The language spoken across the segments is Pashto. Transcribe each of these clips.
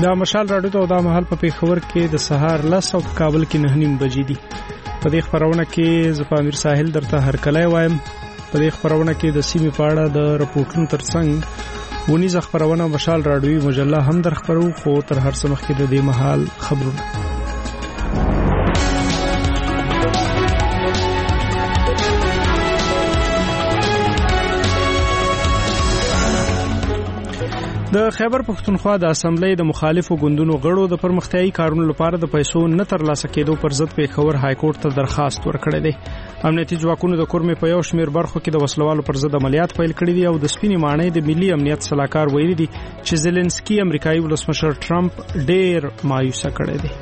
دا مشال راډیو ته د مهال په پیښور کې د سهار 10 او کابل کې 9:30 بجې دي. په دې خبرونه کې زپامیر ساحل درته هرکلای وایم. په دې خبرونه کې د سیمې په اړه د رپورټونو ترڅنګ ونیز خبرونه مشال راډیوي مجله هم در خبرو، خو تر هر څه مخکې د دې مهال خبرونه. د خیبر پښتونخوا د اسمبلی د مخالفو ګوندونو غړو د پرمختیايي کارونو لپاره د پیسو نه ترلاسه کېدو پر ضد پیښور های کورټ ته درخواست ورکړی دی. امنیتي ځواکونو د کورمې په یو شمېر برخو کې د وسلوالو پر ضد عملیات پیل کړي دي او د سپینې ماڼۍ د ملي امنیت صلاحکار ویلي دي چې زيلنسکي امریکایي ولسمشر ټرمپ ډېر مایوسه کړی دی.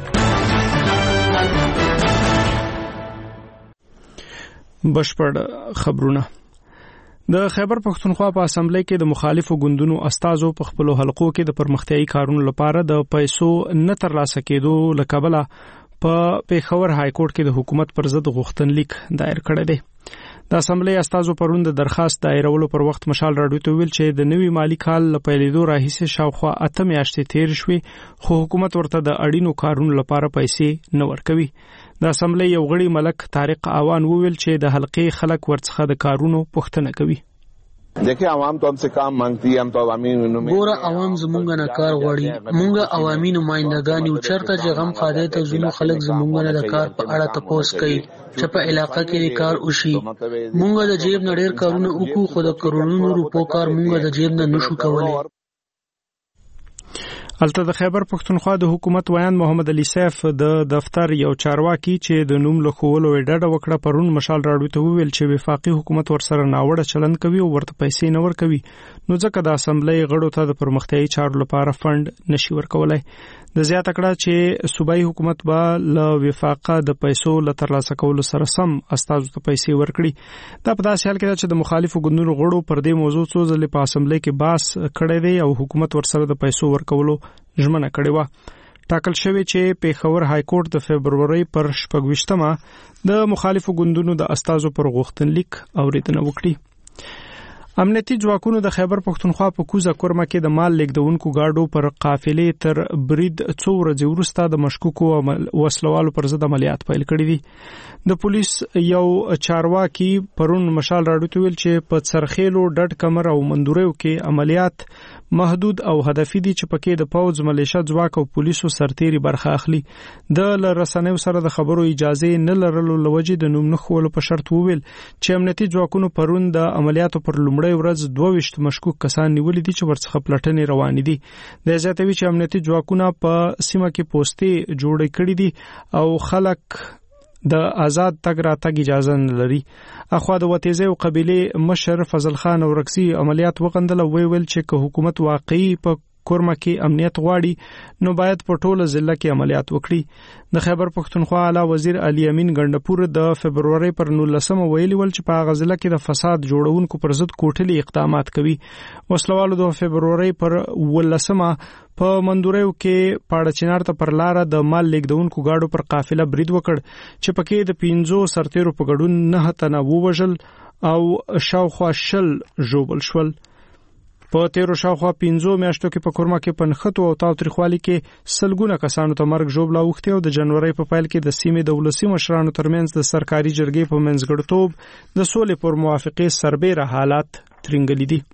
بشپړ خبرونه. د خیبر پښتونخوا په اسمبلی کې د مخالفو ګوندونو استازو په خپل حلقو کې د پرمختیايي کارونو لپاره د پیسو نه ترلاسه کېدو لکبله په پیښور های کورټ کې د حکومت پر ضد غوښتنلیک دایر کړی دی. د اسمبلی استازو پرون د درخواست دایرولو پر وخت مشال راډیو ته ویل چې د نوي مالی کال له پیلېدو راهیسې شاوخوا 8 میاشتې تیر شوې، خو حکومت ورته د اړینو کارونو لپاره پیسې نه ورکوي. د اسمبلی یو غړي ملک طارق اعوان وویل چې د حلقې خلک ورڅخه د کارونو پوښتنه کوي. देखिए عوام तो हमसे काम मांगती है, हम तो عوامي ګوره عوام زمونږ نه کار غواړي. مونږ عوامي نمائندګان یو، چرته چې غم خاده ته زونو خلک زمونږ نه د کار په اړه تپوس کوي چې په علاقه کې کار وشي. مونږ د جیب نه ډېر کارونه وکړو، خو د کروڑونو روپو کار مونږ د جیب نه نشو کولای. الته د خیبر پښتونخوا د حکومت ویان محمد علي سیف د دفتر یو چارواکي چې د نوم له خولو ډډه وکړه پرون مشال راډیو ته ویل چې وفاقي حکومت ورسره ناوړه چلند کوي او ورته پیسې نه ورکوي، نو ځکه د اسمبلی غړو ته د پرمختیايي چارو لپاره فند نشي ورکولای. د زیاته کړه چې صوبایي حکومت به له وفاقه د پیسو له ترلاسه کولو سره سم استازو ته پیسې ورکړي. دا په داسې حال کې چې د مخالفو ګوندونو غړو پر دې موضوع څو ځلې په اسمبلی کې بحث کړی دی او حکومت ورسره د پیسو ورکولو ژمنه کړې وه. ټاکل شوی چې پیښور های کورټ د فبروري پر 28 د مخالفو ګوندونو د استازو پر غوښتنلیک اوریدنه وکړي. امنیتي ځواکونو د خیبر پښتونخوا په کوزه کورمه کې د مال لیږدونکو گاډو پر قافلې تر برید څو ورځې وروسته د مشکوکو وسلوالو پر ضد عملیات پیل کړي دي. د پولیس یو چارواکي پرون مشال راډیو ته ویل چې په څرخېلو ډډ کمر او مندوریو کې عملیات محدود او هدفي دي چې پکې د پوز ملیشه ځواک او پولیسو سرتيري برخه اخلي. د رسنیو سره د خبرو اجازه نه لرلو لوجې د نوم نخولو په شرط وویل چې امنیتي ځواکونو پرون د عملیاتو پر لومړی ورځ 22 مشکوک کسان نیولې دي چې ورڅخه پلټنې روانې دي. د زیاتوي چې امنیتي ځواکونه په سیمه کې پوسټې جوړې کړې دي او خلک د آزاد تګ راتګ اجازه نه لري. اخوا د وتیزه او قبيله مشر فضل خان اورکسي عملیات وغندل او ویل چې که حکومت واقعي په کورمه کې امنیت غواړي نو باید په ټوله ضلع کې عملیات وکړي. د خیبر پښتونخوا اعلی وزیر علي امین ګندپور د فبروري پر 19 ویلي ول چې په هغه ضلع کې د فساد جوړونکو پر ضد کوټلي اقدامات کوي. وسلوالو د فبروري پر 19 په مندوریو کې پاړه چنار ته پر لار د مال لیږدونکو گاډو پر قافله برید وکړ چې پکې د 15 سرتیرو په ګډون 9 تنه ووژل او شاوخوا 10 ژوبل شول. په تیرو شاوخوا 15 میاشتو کې په کورما کې پنخته او تاوتریخوالي کې سلګونه کسانو ته مرګ ژوبلا وختي او د جنوري په پیل کې د سیمې د ولسی مشرانو ترمنځ د سرکاري جرګې په منځګړتوب د سولې پر موافقې سربېره حالات ترنګلي دي.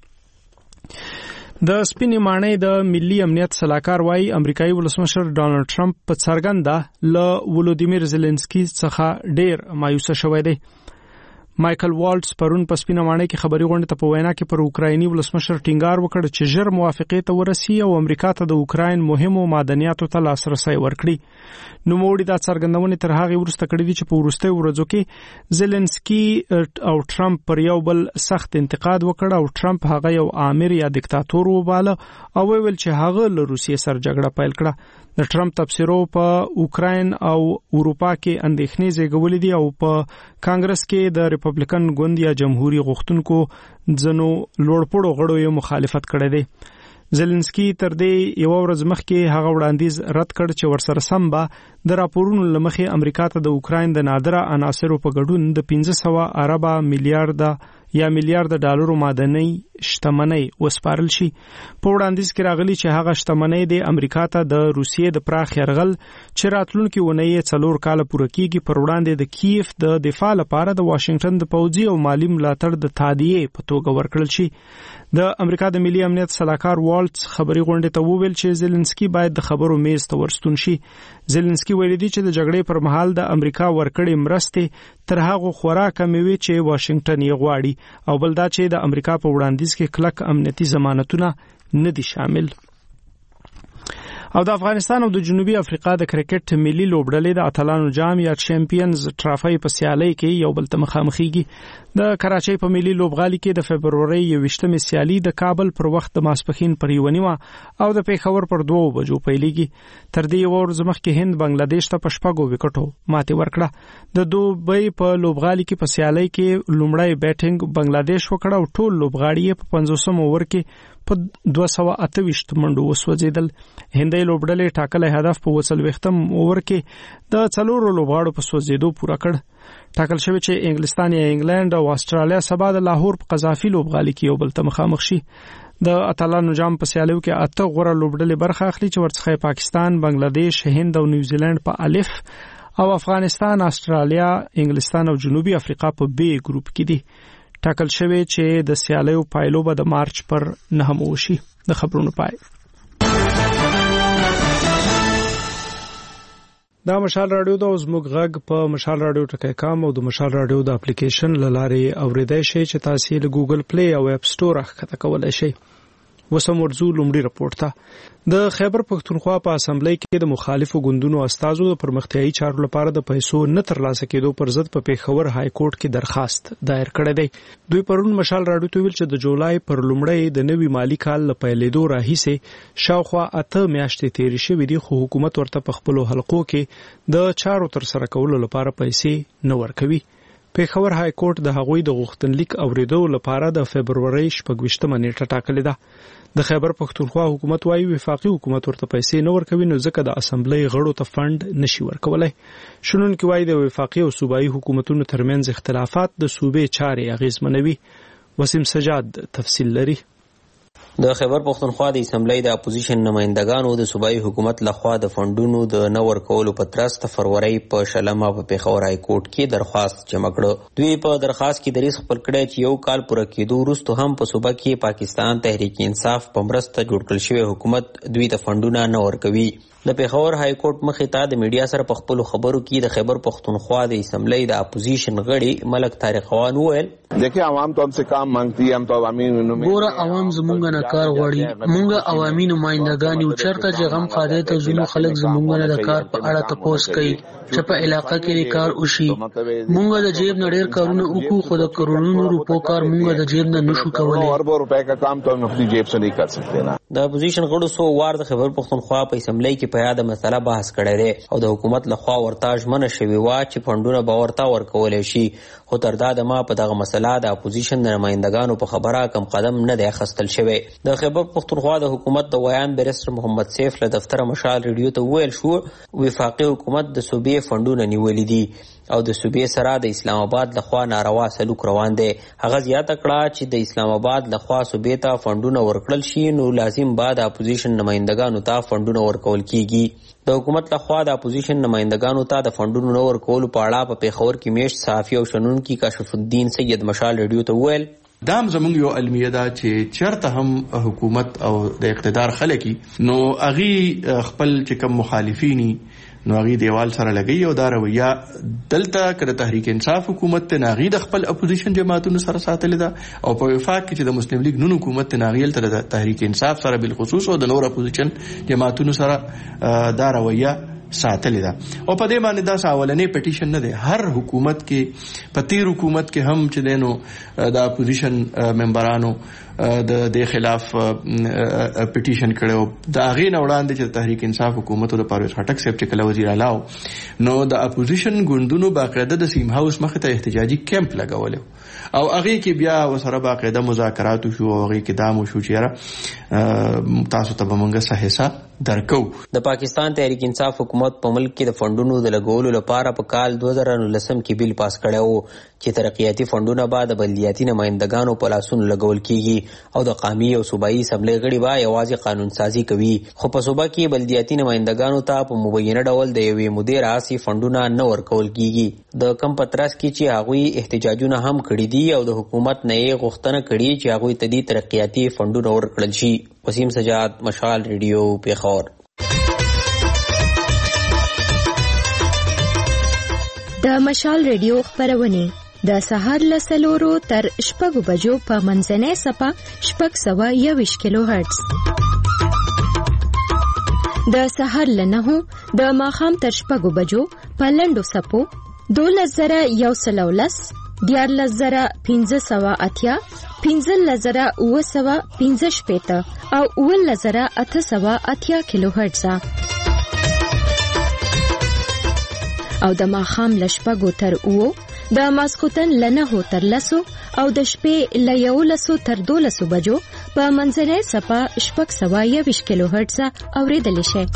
د سپینې ماڼۍ د ملي امنیت صلاحکار وايي امریکایي ولسمشر ډانلډ ټرمپ په څرګنده له ولودیمیر زيلنسکي څخه ډېر مایوسه شوی دی. مایکل والټس پرون په سپینه ماڼۍ کې خبري غونډه ته په وینا کې پر اوکرایني ولسمشر ټینګار وکړ چې ژر موافقې ته ورسي او امریکا ته د اوکراین مهمو معدنیاتو ته لاسرسي ورکړي. نو موړي دا څرګندونه تر هغه ورسته کړې دي چې په وروستي ورځو کې زيلنسکي او ټرمپ پر یو بل سخت انتقاد وکړ او ټرمپ هغه یو آمر یا دیکتاتور وباله او ویل چې هغه له روسیې سره جګړه پیل کړه. د ټرمپ تبصرو په اوکراین او اروپا کې اندېښنې زیږولې دي او په کانګرس کې د ریپبلیکن ګوند یا جمهوریت غوښتونکو ځنو لوړپوړو غړو یې مخالفت کړی دی. زيلنسکي تر دې یو ورځ مخکې هغه وړاندیز رد کړ چې ورسره سم به د راپورونو لمخې امریکا ته د اوکراین د نادره عناصرو په ګډون د 1500 اربه میلیارډ یا میلیارډ ډالرو معدني شتمنۍ وسپارل شي. په وړاندیز کې راغلي چې هغه شتمنۍ د امریکا ته د روسیې د پراخ یرغل چې راتلونکي ونې 4 کال پوره کیږي پر وړاندې د کیف د دفاع لپاره د واشنگټن د پوځي او مالی ملاتړ د تادیې په توګه ورکړل شي. د امریکا د ملي امنیت سلاکار والټس خبري غونډې ته وویل چې زيلنسکي باید د خبرو میز ته ورستون شي. زيلنسکي ویلي دی چې د جګړې پر مهال د امریکا ورکړې مرستې تر هغه خورا کمې وي چې واشنگټن یې غواړي او بل دا چې د امریکا په وړاندیز کې کلک امنیتي ضمانتونه نه دي شامل. او د افغانستان او د جنوبي افریقا د کرکټ ملي لوبډلې د اتلانو جام یا چیمپیونز ټرافي په سیالۍ کې یو بل ته مخامخېږي. د کراچۍ په ملي لوبغالي کې د فبرورۍ 28مې سیالي د کابل پر وخت د ماسپښین پر 1:09 او د پیښور پر 2 بجو پیلېږي. تر دې ورځ مخکې هند بنگلاديش ته په 6 وکټو ماتې ورکړه. د دوبۍ په لوبغالي کې په سیالۍ کې لومړی بیټینګ بنگلاديش وکړ او ټول لوبغاړي په 50 اوور کې په 228 منډو وسوځیدل. هندۍ لوبډلې ټاکلي هدف په 40 اوور کې د 4 لوبغاړو په سوځیدو پوره کړ. ټاکل شوی چې انګلستان یا انګلند او استرالیا سبا د لاهور په قذافي لوبغالي کې یو بل ته مخامخ شي. د اتلانو جام په سیالیو کې 8 غوړه لوبډلې برخه اخلي چې ورڅخه پاکستان، بنگلاديش، هند او نیوزیلند په الف او افغانستان، استرالیا، انګلستان او جنوبي افریقا په بی ګروپ کې دي. ټاکل شوی چې د سیالیو پایلو به د مارچ پر 9 وشي. د خبرونو پای. دا مشال رادیو د زموږ غږ په مشال رادیو ټکی کام او د مشال رادیو د اپلیکیشن لاره اوریدای شئ چې تاسو له ګوګل پلی او اپ سٹور ښکته کولای شئ. وسم ورزو لومړی راپورټ ته د خیبر پښتونخوا په اسمبلی کې د مخالفو ګوندونو استازو د پرمختیايي چارو لپاره د پیسو نه ترلاسه کېدو پر ضد په پیښور های کورټ کې درخواست دایر کړی دی. دوی پرون مشال راډیو ته ویل چې د جولای پر لومړی د نوي مالی کال له پیلېدو راهیسې شاوخوا 8 میاشتې تیرې شوې دي خو حکومت ورته په خپل حلقو کې د چارو تر سره کولو لپاره پیسې نه ورکوي. پیښور های کورټ د هغوی د غوښتنلیک اوریدو لپاره د فبرورۍ 28مه نیټه ټاکلې ده. د خیبر پښتونخوا حکومت وايي وفاقي حکومت ورته پیسې نه ورکوي نو ځکه د اسمبلی غړو ته فند نشي ورکولای. شنونکي وايي د وفاقي او صوبایي حکومتونو ترمنځ اختلافات د صوبې چارې اغیزمنوي. وسیم سجاد تفصیل لري. د خیبر پښتونخوا د اسمبلی د اپوزیشن نمائندګانو د صوبایي حکومت لخوا د فندونو د نه ورکولو په ترڅ د فروری په شلمه په پیښور های کورټ کې درخواست جمع کړ. دوی په درخواست کې دریځ خپل کړی چې یو کال پوره کېدو وروسته هم په صوبه کې پاکستان تحریک انصاف په مرسته جوړ کړل شوی حکومت دوی ته فندونه نه ورکوي. د پیښور های کورټ مخې ته د میډیا سره په خپل خبرو کې د خیبر پښتونخوا د اسمبلی د اپوزیشن غړي ملک طارق خوان وویل देखिए आवाम तो हमसे काम मांगती है हम तो अवामी ګوره عوام زمونږ نه کار غواړي. مونږ عوامي نمائندګان یو چرته چې غم خاده ته ځینو خلک زمونږ نه د کار په اړه تپوس کوي چې په علاقه کې کار وشي. مونږ د جیب نه ډېر کارونه وکړو خو د کرونو روپو کار مونږ د جیب نه نشو کولای. اربوں روپے کا کام تو ہم اپنی جیب سے نہیں کر سکتے نا. د اپوزیشن غړو سو وار د خیبر پښتونخوا په اسمبلی کې په یاد مسله بحث کړی دی او د حکومت لخوا ورته ژمنه شوې وه چې فندونه به ورته ورکولی شي خو تر دا دمه په دغه مسله د اپوزیشن د نمائندګانو په خبره کم قدم نه دی اخیستل شوی. د خیبر پښتونخوا د حکومت د ویان بیرسټر محمد سیف له دفتر مشال ریډیو ته ویل شو وفاقي حکومت د صوبې فندونه نیولي دي او د صوبې سره د اسلام آباد لخوا ناروا سلوک روان دی. هغه زیاته کړه چې د اسلام آباد لخوا صوبې ته فندونه ورکړل شي نو لازم بعد اپوزیشن نمائندګانو ته فندونه ورکول کیږي. د حکومت لخوا د اپوزیشن نمائندګانو ته د فندونو نه ورکولو په اړه په پیښور کې میشت صحافي او شنونکي کاشف الدین سید مشال ریډیو ته وویل دام زمونږ یو علمیه ده چې چرته هم حکومت او د اقتدار خلک نو اغي خپل چې کوم مخالفینی نو اغي دیوال سره لګي او دا رویه دلته کړه تحریک انصاف حکومت ته ناغي د خپل اپوزیشن جماعتونو سره ساتل ده او په وفاق کې چې د مسلم لیگ نون حکومت ته ناغي تل د تحریک انصاف سره بالخصوص او د نور اپوزیشن جماعتونو سره دا رویه ساتل ده او په دې باندې دا اولنې پټیشن نه ده. هر حکومت کې په تیر حکومت کې هم چې دینو د اپوزیشن ممبرانو د خلاف پټیشن کړو د هغه نه وړاندې چې تحریک انصاف حکومت د پرویز خټک صاحب چې کله وزیر اعلی نو د اپوزیشن ګوندونو باقاعده د سیم هاوس مخ ته احتجاجي کیمپ لګول او هغه کې بیا وسره باقاعده مذاکرات شو او هغه کې دامو شو چې تاسو ته بمنګه صحیحه درکو. د پاکستان تحریک انصاف حکومت په ملک کې د فندونو د لګولو لپاره په کال 2019 کې بیل پاس کړی و چې ترقیاتي فندونه به د بلدیاتي نمائندګانو په لاسونو لګول کیږي او د قومي او صوبایي اسمبلی غړي به یوازې قانون سازي کوي. خو په صوبه کې بلدیاتي نمائندګانو ته په مبینه ډول د یوې مودې راهیسې فندونه نه ورکول کیږي. د کم په ترڅ کې چې هغوی احتجاجونه هم کړي دي او د حکومت نه یې غوښتنه کړې چې هغوی ته دې ترقیاتي فندونه ورکړل شي. وسیم سجاد، مشال ریډیو، پیښور. د مشال ریډیو خبرونه د سهار له 4 تر 6 بجو په منځنۍ صفه 621 کیلو هرتز، د سهار له 9 د ماښام تر 6 بجو په لنډو صفو 12110 14580 15915 او 11880 کیلو هرتز او د ماښام له 6 تر 9 د ماسخوتن له 9 تر 10 او د شپې له 11 تر 12 بجو په منځنۍ صفه 621 کیلو هرتز اوریدل شي.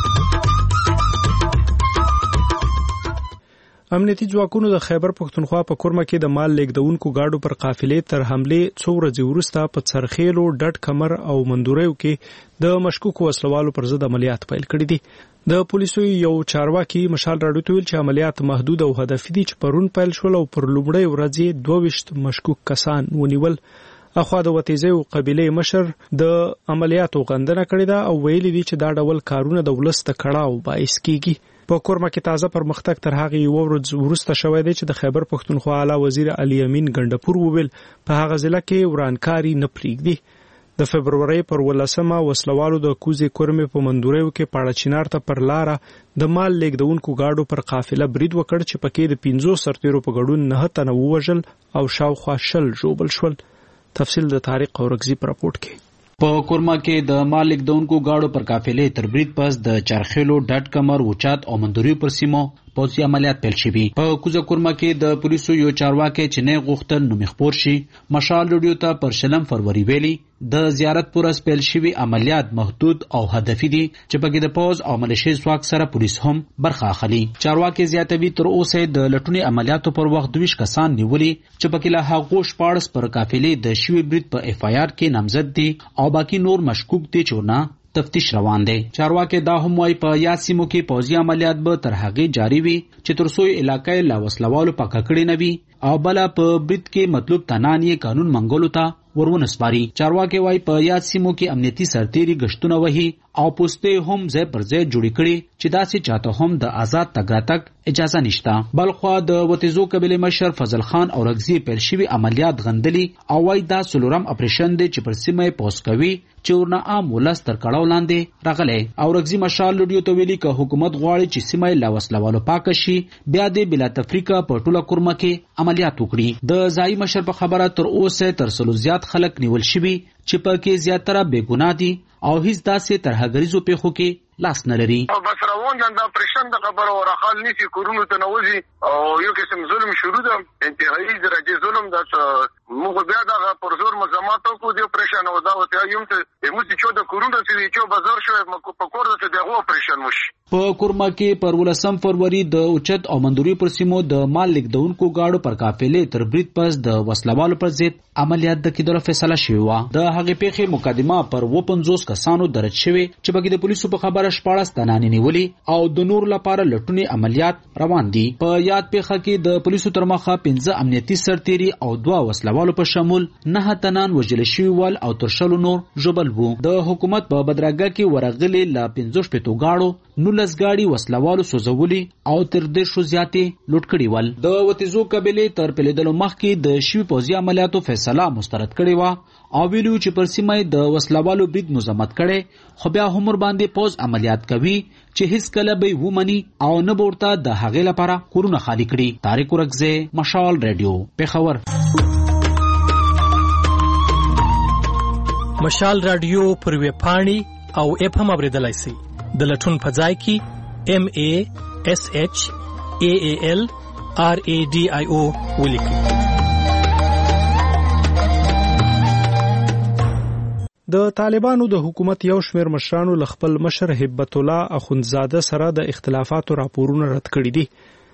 امنیتي ځواکونو د خیبر پښتونخوا په کورمه کې د مال لیږدونکو گاډو پر قافلې تر حمله څو ورځې وروسته په څرخیلو، ډډ کمر او مندوریو کې د مشکوکو وسلوالو پر ضد عملیات پیل کړي دي. د پولیسو یو چارواکي مشال راډیو ته ویل چې عملیات محدود او هدفي دي چې پرون پیل شول او پر لومړۍ ورځ 22 مشکوک کسان ونیول. اخوا د وتیزو قبيله مشر د عملیاتو غندنه کړې ده او ویلي دي چې دا ډول کارونه د ولس ته کړهو باعث کیږي. په کورمه کې تازه پرمختګ تر هغه یو ورځ وروسته شوې ده چې د خیبر پښتونخوا اعلی وزیر علي امین ګندپور وویل په هغه ځل کې ورانکاری نه پریږدي. د فبرवरी پر 18 وسلوالو د کوزې کورمه په مندوریو کې پاړه چینار ته پر لاره د مال لیږدونکو گاډو پر قافله برید وکړ چې پکې د 15 سرتیرو په ګډون 9 تنه ووژل او شاوخوا شل ژوبل شول. تفصیل د طارق اورغزي پر راپورټ کې. په کورما کې د مال لیږدونکو گاډو پر قافلې تر برید پس د چرخیلو، ډډ کمر، وچات او مندوریو پر سیمو پوځي عملیات پیل شوي. په کوزه کورما کې د پولیسو یو چارواکي چې نه غوښتل نوم خبر شي مشال ریډیو ته پر 2 فروری ویلي د زیارت پورس پیل شوي عملیات محدود او هدفي دي چې پکې د پوز او ملیشي ځواک سره پولیس هم برخه اخلي. چارواکي زیاتوي تر اوسه د لټونې عملیاتو پر وخت 22 کسان نیولي چې پکې له هغو 14 پر قافلې د شوي برید په اف آی آر کې نامزد دي او باقی نور مشکوک دي چې نه تفتیش روان دی. چارواکي دا هم وايي په یاد سیمو کې پوځي عملیات به تر هغه جاری وي چې تر څو علاقې لا وسلوالو پکې کړي نه وي او بل په برید کې مطلوب تنانې قانون منګولو ته ورونه سپاري. چارواکي وايي په یاد سیمو کې امنیتي سرتيري گشتونه وهي او پوسټه هم ځای پر ځای جوړی کړي چې داسې چاته هم د آزاد تګ راتګ اجازه نشته. بلخوا د وتیزو قبيله مشر فضل خان او رغزي پیل شوی عملیات غندلي او وايي دا سلورم اپریشن دی چې پر سیمه پوس کوي چې ورنه عام ولس تر کړهو لاندې راغلي. او رغزي مشال ریډیو ته ویلي ک حکومت غواړي چې سیمه لا وسلوالو پاک شي بیا د بلا تفریقه په ټوله کورمه کې عملیات وکړي. د ځای مشر په خبره تر اوسه تر سلو زیات خلک نیول شوي چې پکې زیاتره بے ګناه دي او هیڅ داسې ترهګریزو پیښو کې لاس نه لري. بس روان جان دا پرشن د خبره ورخال نسی کورونو ته نوځي او یو قسم ظلم شروع ده، انتهایی درجه ظلم ده. موږ بیا دا پر زور مزامات کو دی پرشن او دا وته یم ته موږ چې د کورونو ته چې بازار شوی په کور ته دغه پرشن وش. په کورما کې پر 18 فروری د اوچت او مندوري پر سیمو د مال لیږدونکو گاډو پر قافلې تر برید پس د وسلوالو پر ضد عملیات د کېدلو فیصله شوی و. د هغې پیښې مقدمه پر 50 کسانو درج شوی چې بګې د پولیسو په خبره 14 تنانې نیولي او د نور لپاره لټونې عملیات روان دي. په یاد پیښه کې د پولیسو تر مخه 15 امنیتي سرتيري او 2 وسلوالو په شمول 9 تنان وژل شوي ول او تر شلو نور ژوبل وو. د حکومت په بدرګه کې ورغلي ل 15 پېټو گاډو 19 گاډي وسلوالو سوزولي او تر 100 زیاتې لوټ کړي ول. د وتیزو قبيله تر پلیدلو مخکې د شوي پوځي عملیاتو فیصله مسترد کړي و او ویلو چې پر سیمه د وسلوالو برید مزمت کړي خو بیا هم باندې پوز عملیات کوي چې هیڅ کله به ومني او نه ورته د هغې لپاره کورونه خالی کړي. طارق اورغزي، مشال ریډیو، پیښور. مشال رادیو پر ویب پاڼې او اپ هم اوریدلای شئ. د لټون په ځای کې MASHAALRADIO ولیکئ. د طالبانو د حکومت یو شمېر مشرانو ل خپل مشر هبت الله اخوندزاده سره د اختلافاتو راپورونه رد کړي دي.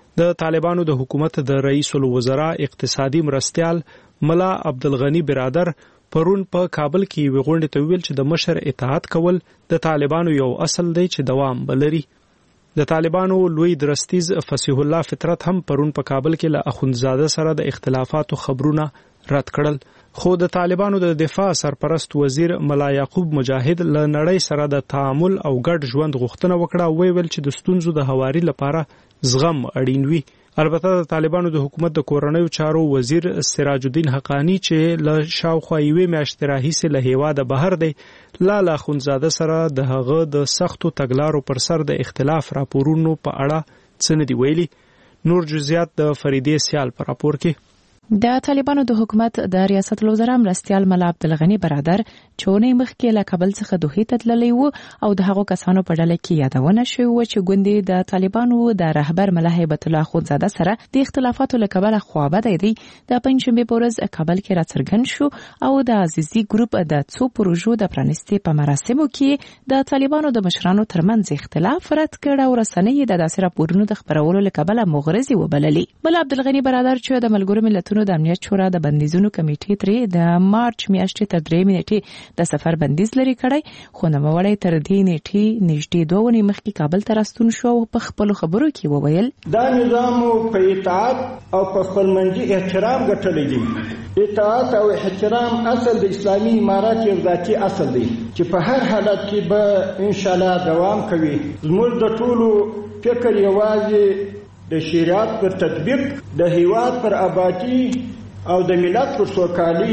د طالبانو د حکومت د رئیس الوزرا اقتصادي مرستیال ملا عبدالغنی برادر پرون په کابل کې وغونډه ته ویل چې د مشر اطاعت کول د طالبانو یو اصل دی چې دوام بلري. د طالبانو لوی درستیز فصیح الله فطرت هم پرون په کابل کې له اخوندزاده سره د اختلافاتو خبرونه رد کړل. خو د طالبانو د دفاع سرپرست وزیر ملا یعقوب مجاهد له نړۍ سره د تعامل او ګډ ژوند غوښتنه وکړه. ویل چې د ستونزو د هواري لپاره زغم اړین وي. البته د طالبانو د حکومت د کورنیو چارو وزیر سراج الدین حقانی چې له شاوخوا یوې میاشتې راهیسې له هیواده بهر دی، لاله اخوندزاده سره د هغه د سختو تګلارو پر سر د اختلاف راپورونو په اړه څه نه دی ویلي. نور جزئیات د فریدې سیال په راپور کې. د طالبانو د حکومت د ریاست الوزرا مرستیال ملا عبدالغنی برادر چونې مخکې له کابل څخه دوحې ته تللی و او د هغو کسانو په ډله کې یادونه شوې وه چې ګوندې د طالبانو د رهبر ملا هیبت الله اخوندزاده سره د اختلافاتو له کبله خوابدی دی. د پنجشنبې په ورځ کابل کې راڅرګند شو او د عزیزي ګروپ د څو پروژو د پرانستې په مراسمو کې د طالبانو د مشرانو ترمنځ اختلاف رد کړ او رسنۍ د داسې راپورونو د خپرولو له کبله مغرضې وبللې. ملا عبدالغنی برادر چې د ملګرو ملتونو د امنیت شورا د بندیزونو کمیټې ترې د مارچ میاشتې تر 3 نیټې د سفر بندیز لري کړی، خو نوموړی تر دې نیټې نږدې 2 ونې مخکې کابل ته راستون شو او په خپلو خبرو کې وویل دا نظام په اطاعت او په خپلمنځي احترام ګټلی دی. اطاعت او احترام اصل د اسلامي امارات یو ذاتي اصل دی چې په هر حالت کې به ان شاء الله دوام کوي. زموږ د ټولو فکر یوازې د شریعت پر تطبیق، د هیواد پر آبادی او د ملت پر سوکالي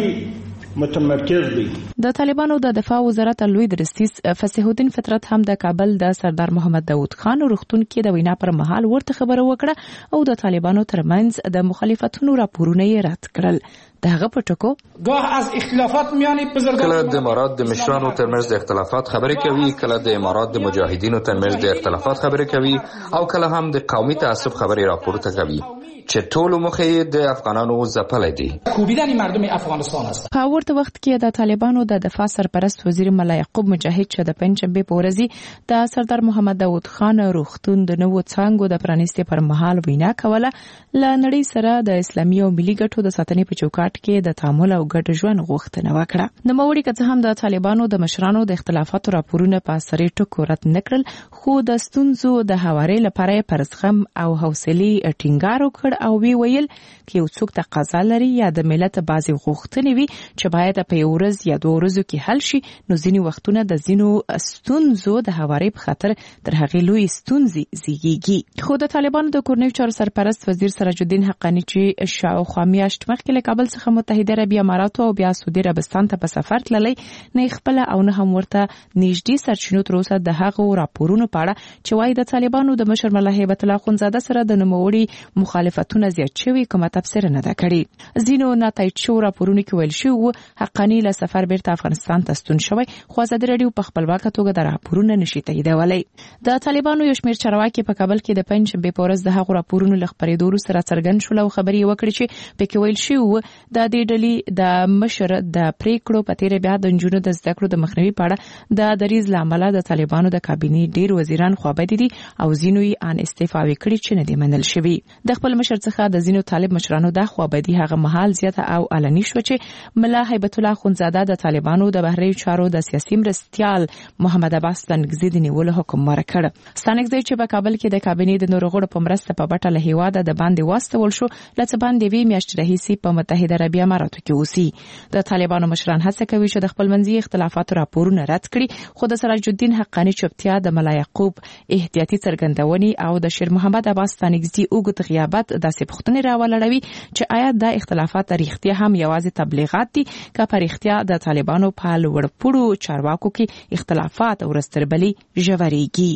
متمرکز دی. د طالبانو د دفاع وزارت لوی درستیز فصیح الدین فطرت هم د کابل د سردار محمد داود خان روغتون کې د وینا پر مهال ورته خبره وکړه او د طالبانو ترمنځ د مخالفتونو راپورونه یې رد کړل. دغه په ټکو گاه از اختلافات میان کله د امارات د مشرانو ترمنځ د اختلافات خبرې کوي، کله د امارات د مجاهدینو ترمنځ د اختلافات خبرې کوي او کله هم د قومي تعصب خبرې راپورته کوي چې ټولو مخې د افغانانو ځپلې دي. کوبیدن مردم افغانستان است. په ورته وخت کې د طالبانو د دفاع سرپرست وزیر ملا یعقوب مجاهد چې د پنجشنبې په ورځ د سردار محمد داود خان روغتون د نوو څانګو د پرانستې پر مهال وینا کوله، له نړۍ سره د اسلامي او ملي ګټو د ساتنې په چوکاټ کې د تعامل او ګډ ژوند غوښتنه وکړه. نوموړي که څه هم د طالبانو د مشرانو د اختلافاتو راپورونه په اثري ټکو رد نه کړل، خو د ستونزو د هواري لپاره یې پر زغم او حوصلې ټینګار وکړ او وی ویل چې یو څوک تقاضا لري یا د ملت بعضي غوښتنې وي چې باید په یو ورځ یا 2 ورځو کې حل شي، نو ځینې وختونه د ځینو ستونزو د هواري په خاطر تر هغې لوی ستونزې زیږیږي. خو د طالبانو د کورنیو چارو سرپرست وزیر سراج الدین حقانی چې شاوخوا میاشت مخکې له کابل څخه متحده عربي اماراتو او بیا سعودي عربستان ته په سفر تللی، نه خپل او نه هم ورته نږدې سرچینو تر اوسه د هغو راپورونو په اړه چې وايي د طالبانو د مشر ملا هیبت الله اخوندزاده سره د نوموړي مخالفتونه زیات شوي کومه تفسیر نه ده کړې. ځینو ناتایید شوو راپورونو کې ویل شوي وو حقانی له سفر بیرته افغانستان ته ستون شوی، خو ازادي راډیو په خپلواکه توګه د راپورونو نشي تاییدولی. د طالبانو یو شمېر چارواکي په کابل کې د پنجشنبې په ورځ د هغو راپورونو له خپرېدو وروسته راڅرګند شول او خبرې یې وکړې چې پکې ویل شوي وو د دې ډلې د مشر د پریکړو په تیره بیا د نجونو د زده کړو د مخنیوي په اړه د دریځ له امله د طالبانو د کابینې ډېر وزیران خوابدي دي او ځینو یې ان استعفاوې کړي چې نه دي منل شوي. د خپل مشر څخه د ځینو طالب مشرانو د خوابدي هغه مهال زیاته او علني شو چې ملا هیبت الله اخوندزاده د طالبانو د بهرنیو چارو د سیاسي مرستیال محمد عباس ستانکزي د نیولو حکم ورکړ. ستانکزي چې په کابل کې د کابینې د نورو غړو په مرسته په بټه له هیواده د باندې واستول شو، لڅ باندې وی میاشت راهیسي په متحده عربي اماراتو کې اوسي. د طالبانو مشران هڅه کوي چې د خپل منځي اختلافاتو راپورونه رد کړي، خو د سراج الدین حقانی چوپتیا، د ملا یعقوب احتیاطي څرګندونې او د شیر محمد عباس ستانکزي اوږد غیابت داسې پوښتنې راولړوي چې آیا دا اختلافات رښتیا هم یوازې تبلیغات دي که په رښتیا د طالبانو په لوړپوړو چارواکو کې اختلافات او رستربلي ژورېږي.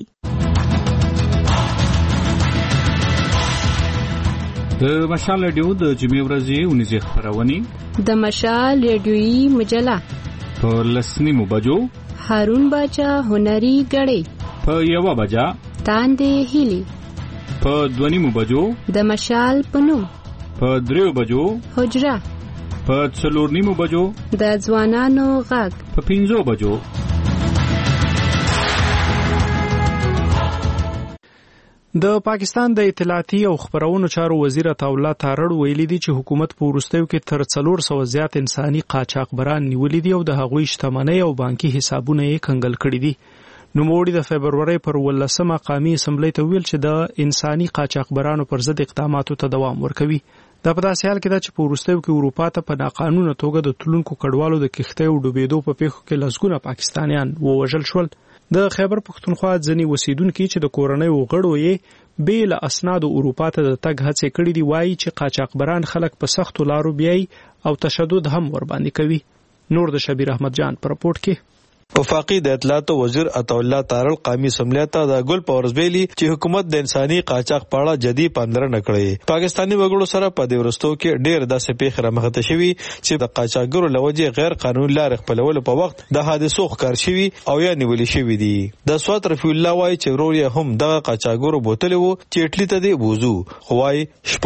د مشال رادیو د جمعې ورځې 19 خبرونه د مشال رادیویي مجله په 10 بجو هارون باچا هنري غړي په 1 بجا تاندې هلي په 2 بجو د مشال پنوم په 3 بجو حجره په 4 بجو د ځوانانو غږ په 5 بجو. د پاکستان د اطلاعاتي او خبرونو چارو وزیر عطاالله تارړ ویلي دی چې حکومت په وروستیو کې تر 400 زیات انساني قاچاقبران نیولي دي او د هغوی شتمنۍ او بانکي حسابونه یې کنګل کړي دي. نوموړي د فبرवरी پر 18 قومي اسمبلی ته ویل چې د انساني قاچاقبرانو پر ضد اقداماتو ته دوام ورکوي. دا په داسې حال کې ده چې په وروستیو کې اروپا ته په ناقانونه توګه د تلونکو کډوالو د کښتۍ او ډوبېدو په پیښو کې لسګونه پاکستانیان ووژل شول. د خیبر پښتونخوا ځینې اوسیدونکو چې د کورنۍ غړو یې بیل اسناد اروپا ته د تګ هڅه کړې دي وایي چې قاچاقبران خلک په سختو لارو بیاي او تشدد هم ور باندې کوي. نور د شبیر احمد جان پر رپورت کې وفاقي د اطلاعات وزیر عطاالله تارړ قومي اسمبلی ته د ګل پاورز ویلي چې حکومت د انساني قاچاق په اړه جدي پاملرنه کړې. پاکستاني وګړو سره په دې ورستو کې ډېر داسې پیښې رامخته شوي چې د قاچاقګرو لوجې غیر قانوني لارې خپلولو په وخت د حادثو ښکار شوي او یا نیولې شوي دي. د سوات رفیع الله وایي چې ورور یې هم دغه قاچاقګرو بوتلې وو چې اټلی ته دی بوزو خو وایي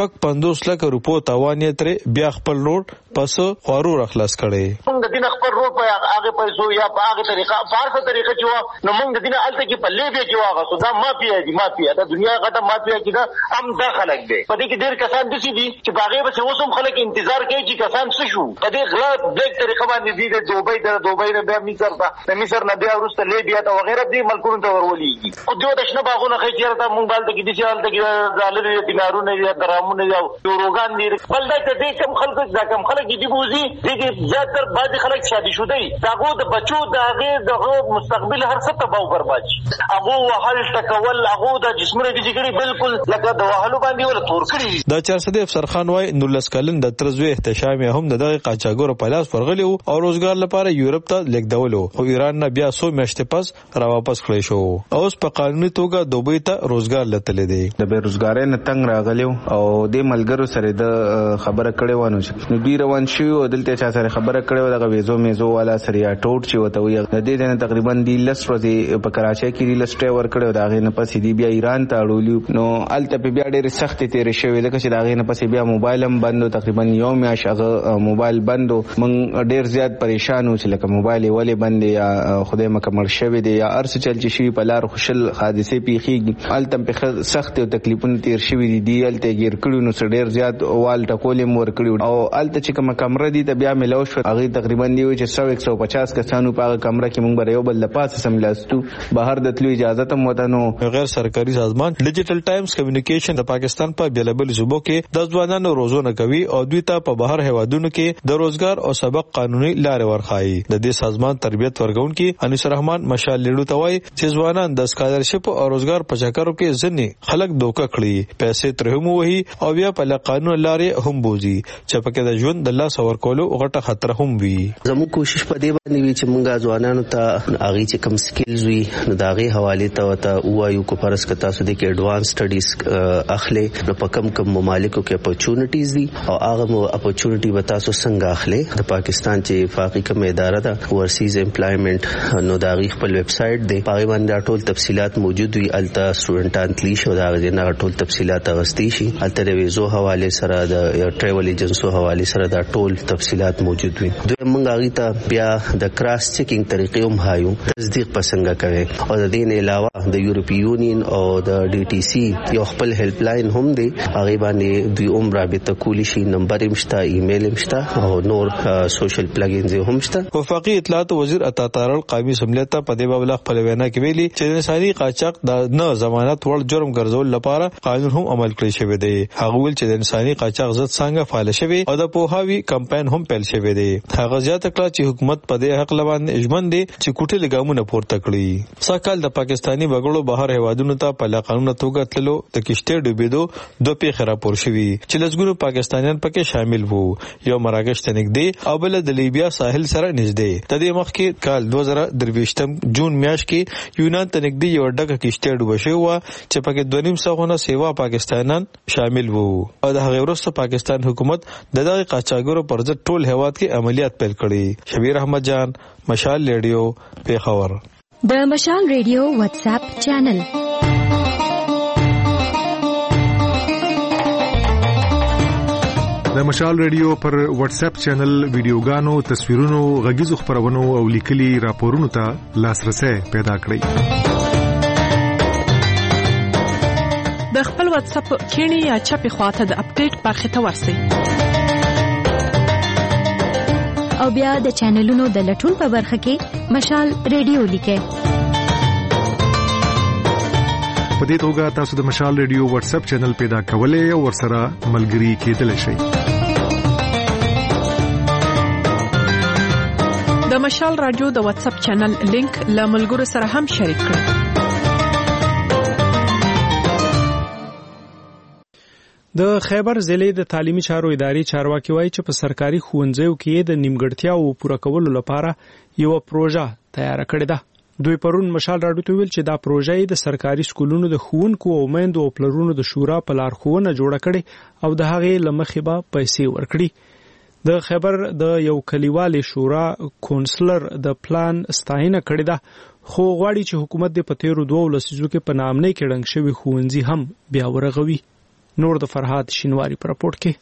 50 لک روپو تاوان یې ترې بیا خپل روډ پس خورو رخلاص کړي. موږ د دین خپل روډ په هغه پیسو یا په هغه طریقه فارغه طریقه چې و نو موږ د دین الته کې په لیبیا کې واغسو دا مافیا د دنیا غټه مافیا کې دا هم داخله دي. په دې کې ډېر کسان دي چې باغې به اوسم خلک انتظار کوي چې کسان څه شو په دې غلا بلیک طریقه باندې دي د دوبۍ نه بیا مصر نه بیا وروسته لیبیا ته وغیرہ دي ملکونو ته ورولېږي. خو دوی د شنه باغونو خې چیرته موږ دلته کې دي چې دلته کې ډالر دینارونه یا درامونه یا یوروګان دي بل دا دې کم خلک دي بوزي دې زیاتره بعض خلک شادي شوه دي داغو د بچو دغه مستقبل هر څه تباہ برباد هغه وحل تکول هغه د جسمونو دي چې بالکل لکه د وحلو باندې ولا تور کړی. د چارسدی افسر خان وای 19 کلن د ترزوی احتشام هم دغه قاچاګورو په لاس ورغلی او روزګار لپاره یورپ ته لیکدولو او ایران نه بیا 100 میاشتې پس را واپس کړی شو او اوس په قانوني توګه دوبۍ ته روزګار لته دی. د بیروزګارۍ نه تنگ راغلی او د ملګرو سره د خبره کړې ونه چې دوی روان شي او دلته چا سره خبره کړې دغه ویزو والا سره یا ټوټ چې وته وي د دې نه تقریبا دی لس ورځې په کراچۍ کې لسټه ور کړو دا غي نه پسې دی بیا ایران ته اړولیو نو الته په بیا ډېر سخت تیر شوی لکه چې دا غي نه پسې بیا موبایل هم بندو تقریبا یو میاش هغه موبایل بندو من ډېر زیات پریشان و چې لکه موبایل ولې بند یا خدای مکمل شوی دی یا ارس چل چې شي په لار خوشل حادثه پیخي الته په سخت او تکلیفونه تیر شوی دی الته غیر کړو نو ډېر زیات وال ټکولې مور کړو او الته چې کوم کمره دی ته بیا ملو شو هغه تقریبا دی چې 150 کسانو په کمره کې مونږ یو بل لپاره سملاستو بهر د تلو اجازه ته مودانو. غیر سرکاري سازمان ډیجیټل ټایمز کمیونیکیشن د پاکستان په بیلابل صوبو کې د ځوانانو روزونه کوي او دوی ته په بهر هوادونو کې د روزګار او سبق قانوني لارې ورخایي. د دې سازمان تربیت ورغونکي انیس الرحمن مشال لیډو ته وایي چې ځوانان د سکالرشپ او روزګار په چکرو کې ځنې خلک دوکه کړي پیسې ترهم وهي او بیا په قانون لارې هم بوزي چې پکې د ژوند د الله سور کولو غټه خطر هم وي. زموږ کوشش په دې باندې وی چې موږ ځوانانو ته اغه چې کم سکلز وي نو داغه حواله ته وایو کو فرض کتا سو د کې اډوانس سټډیز اخلي نو په کم ممالکو کې اپورچونټیز دي او هغه اپورچونټی وتا سو څنګه اخلي. د پاکستان چې وفاقي کوم اداره ده ورسیز امپلایمنٹ نو داغه خپل ویب سټ دی په باندې ټول تفصيلات موجود وي التا سټوډنټان تلی شو داغه نه ټول تفصيلات غستی شي الته د ویزو حواله سره د ټریول ایجنسو حواله سره دا ټول تفصيلات موجود وي. دوی موږ هغه ته بیا د کراس چیکینګ طریقې هم هایو تصدیق پسنګ کوي او د دې نه علاوه د یورپی یونین او د ډي ټي سي یو خپل هیلپ لاین هم دی هغه باندې دوی عمر رابطه کولی شي نمبر مشته ایمیل مشته او نور سوشل پلګینز هم شته. وفاقي اطلاعات وزیر عطا تارړ قومي اسمبلی ته په دې بابل خپل وینا کې ویلي چې انساني قاچاق د نه ضمانت ور جرم ګرځول لپاره قانون هم عمل کړی شوی دی. هغه ول چې د انساني قاچاق ضد څنګه فعال شوی او د پوهاوی کمپاین هم پیل شوی دی. هغه زیاته کړه چې حکومت په دې حق لبان اجمن دی چې کوټه لګامونه پورته کړی. ساکال د پاکستانی بغړو بهر هوادونو ته په قانون توګه تللو د کشته ډوبېدو دوه پیښې راپور شوې چې لږګونو پاکستانیان پکې شامل وو. یو مراکش ته نږدې او بل د لیبیا ساحل سره نږدې. د دې مخکې کال 2023 جون میاشت کې یونان ته نږدې یو ډکه کشته ډوبه شوې و چې پکې 2.5 سغونه سیوا پاکستانیان شامل وو او د هغه وروسته پاکستان حکومت د دغه قاچاګرو پر ضد ټول هواد کې عملیات پیل کړي. شبیر احمد جان مشال ریډیو پیښور. د مشال ریډیو واتس اپ چینل د مشال ریډیو پر واتس اپ چینل ویډیوګانو تصویرونو غږیزو خبرونو او لیکلي راپورونو ته لاسرسي پیدا کړئ. واتس اپ کینی یا چپی خواته د اپډیټ برخه ته ورسئ او بیا د چینلونو د لټون په برخه کې مشال ریډیو لیکه. په دې توګه تاسو د مشال ریډیو واتس اپ چینل پیدا کولای او ورسره ملګري کېدلی شئ. د مشال رادیو د واتس اپ چینل لینک له ملګرو سره هم شریک کړئ. د خیبر ضلع د تعلیمي چارو ادارې چارواکي وایي چې په سرکاري ښوونځیو کې د نیمګړتیاو پوره کولو لپاره یو پروژه تیار کړې ده. دوی پرون مشال راډیو ته ویل چې دا پروژه د سرکاري سکولونو د ښوونکو او میندو او پلرونو د شورا په لارښوونه جوړه کړې او د هغې له مخې به پیسې ورکړي. د خیبر د یو کلیوالي شورا کونسلر د پلان ستاینه کړې ده خو غواړي چې حکومت د په تیرو 2 لسیزو کې په نامنۍ کې ړنګ شوي ښوونځي هم بیا ورغوي. نور د فرهاد شینواری پر راپورټ کې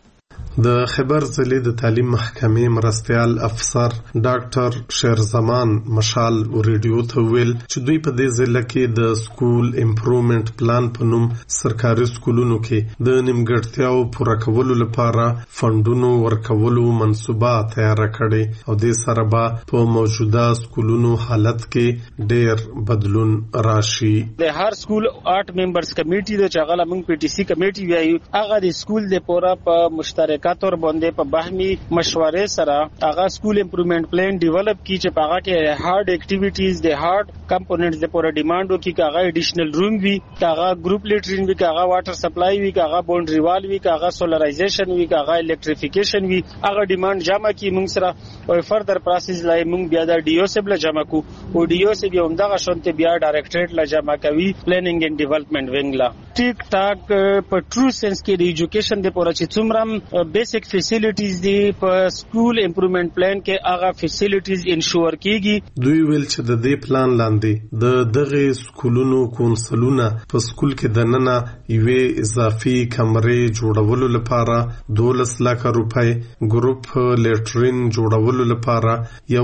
د خیبر ضلع د تعلیم محکمې مرستیال افسر ډاکټر شیرزمان مشال ریډیو ته ویل چې دوی په دې ضلع کې د سکول امپروومنت پلان په نوم سرکاري سکولونو کې د نیمګړتیاو پوره کولو لپاره فندونو ورکولو منصوبه تیار کړي او د سره به په موجوده سکولونو حالت کې ډېر بدلون راشي. د هر سکول 8 ممبرز کمیټي د چغاله موږ پی ټی سی کمیټي وایي هغه د سکول د پورا په مشترکات اور باندې په باهمي مشورې سره هغه سکول امپروومنت پلان ډیولپ کی چې هغه کې هارد اکټیویټیز د هارد کمپوننټس د پورا ډیماندو کې هغه اډیشنل روم وی هغه ګروپ لیټرین وی هغه واټر سپلای وی هغه باونډري وال وی هغه سولرایزیشن وی هغه الکتریفیکیشن وی هغه ډیماند جمع کی موږ سره او فردر پروسس لای موږ بیا د ډی او سب له جمع کو او ډی او سب یو دغه شونته بیا ډایریکټریټ له جمع کوي پلانینګ اینڈ ډیولپمنٹ وینګ لا ټیک ټاک په ټرو سنس کې د ایجوکیشن د پورا چې څومره بیسیک فیسیلیټیز دی په سکول امپروومنت پلان کې هغه فیسیلیټیز انشور کیږي. دوی ویل چې د دې پلان لاندې د دغه سکولونو کونسلونه په سکول کې د ننه یوې اضافي کمرې جوړولو لپاره 12 لک روپۍ، ګروپ لیټرین جوړولو لپاره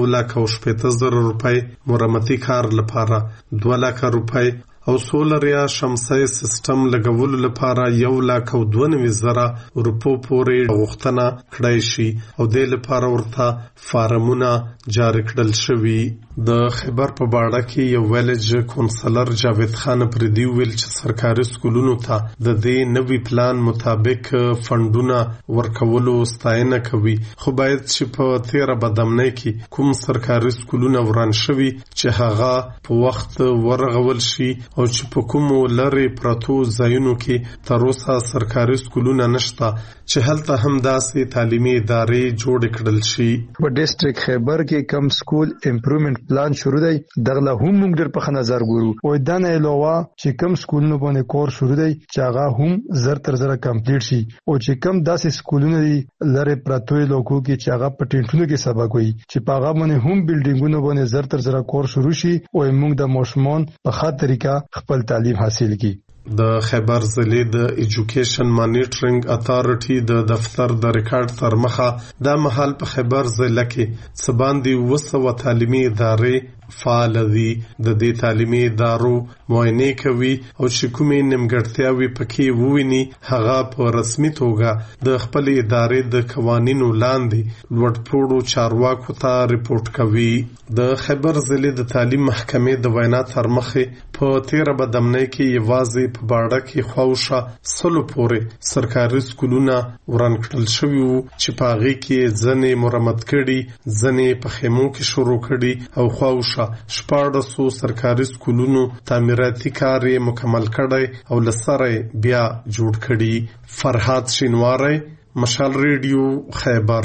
1,80,000 روپۍ، مرمتي کار لپاره 2 لک روپۍ او سولر یا شمسي سیستم لګولو لپاره 1,92,000 روپو پورې غوښتنه کړای شي او د لپاره ورته فارمونه جاری کړل شوي. د خیبر په باړه کې یو ویلج کونسلر جاوید خان پردي ویل چې سرکاري سکولونو ته د دې نوي پلان مطابق فندونه ورکولو ستاینه کوي خو باید چې په 13 بدمنۍ کې کوم سرکاري سکولونه وران شوي چې هغه په وخت ورغول شي او چې په کوم لری پراتو ځایونو کې تر اوسه سرکاري سکولونه نشته چې هلته هم داسې تعلیمي ادارې جوړ کړل شي. په ډیسټریکټ خیبر کې کم سکول امپروومنت پلان شروع دی دغه هم موږ ډېر په نظر ګورو او دا نه علاوه چې کم سکولونو باندې کور شروع دی چې هغه هم زر تر زر کمپلیټ شي او چې کم داسې سکولونه دي لری پراتو لوکو کې چې هغه په ټینټونو کې سبق وي چې په هغه باندې هم بلډینګونو باندې زر تر زر کور شروع شي او موږ د ماشومان په ښه طریقه خپل تعلیم حاصل کړي. د خیبر ضلع د ایجوکیشن مانیټرینګ اتارټي د دفتر د ریکارډ تر مخه د محل په خیبر ضلع کې سباندي 200 تعلیمي ادارې فعال دي. د دې تعلیمي ادارو معاینه کوي او چې کومې نیمګړتیاوي پکې وویني هغه په رسمي توګه د خپل ادارې د قوانینو لاندې لوړپوړو چارواکو ته ریپورت کوي. د خیبر ضلع د تعلیم محکمې د وینا تر مخه په 13 بدمنۍ کې یوازې په باړه کې خواوشه 100 پورې سرکاري سکولونه وران کړل شوي وو چې په هغې کې ځنې مرمت کړي، ځنې په خیمو کې شروع کړي او خواوشه 1400 سرکاري سکولونو تعمیراتي کار یې مکمل کړی او لسره بیا جوړ کړي. فرهاد شینواری، مشال ریډیو، خیبر.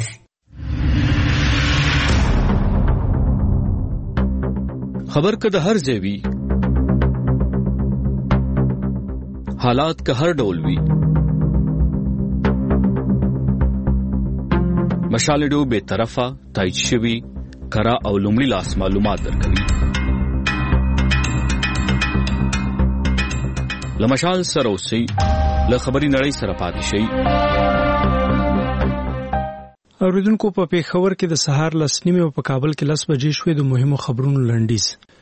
خبر که د هر ځای وي، حالات که هر ډول وي، مشال ریډیو به طرفه تایید شوی کرا او لومړي لاس معلومات درکوي. لمشال سره اوسئ، له خبري نړۍ سره پاتې شئ. اوریدونکو په پیښور کې د سهار 10:30 او په کابل کې 10 بجې شوې د مهمو خبرونو لنډیز.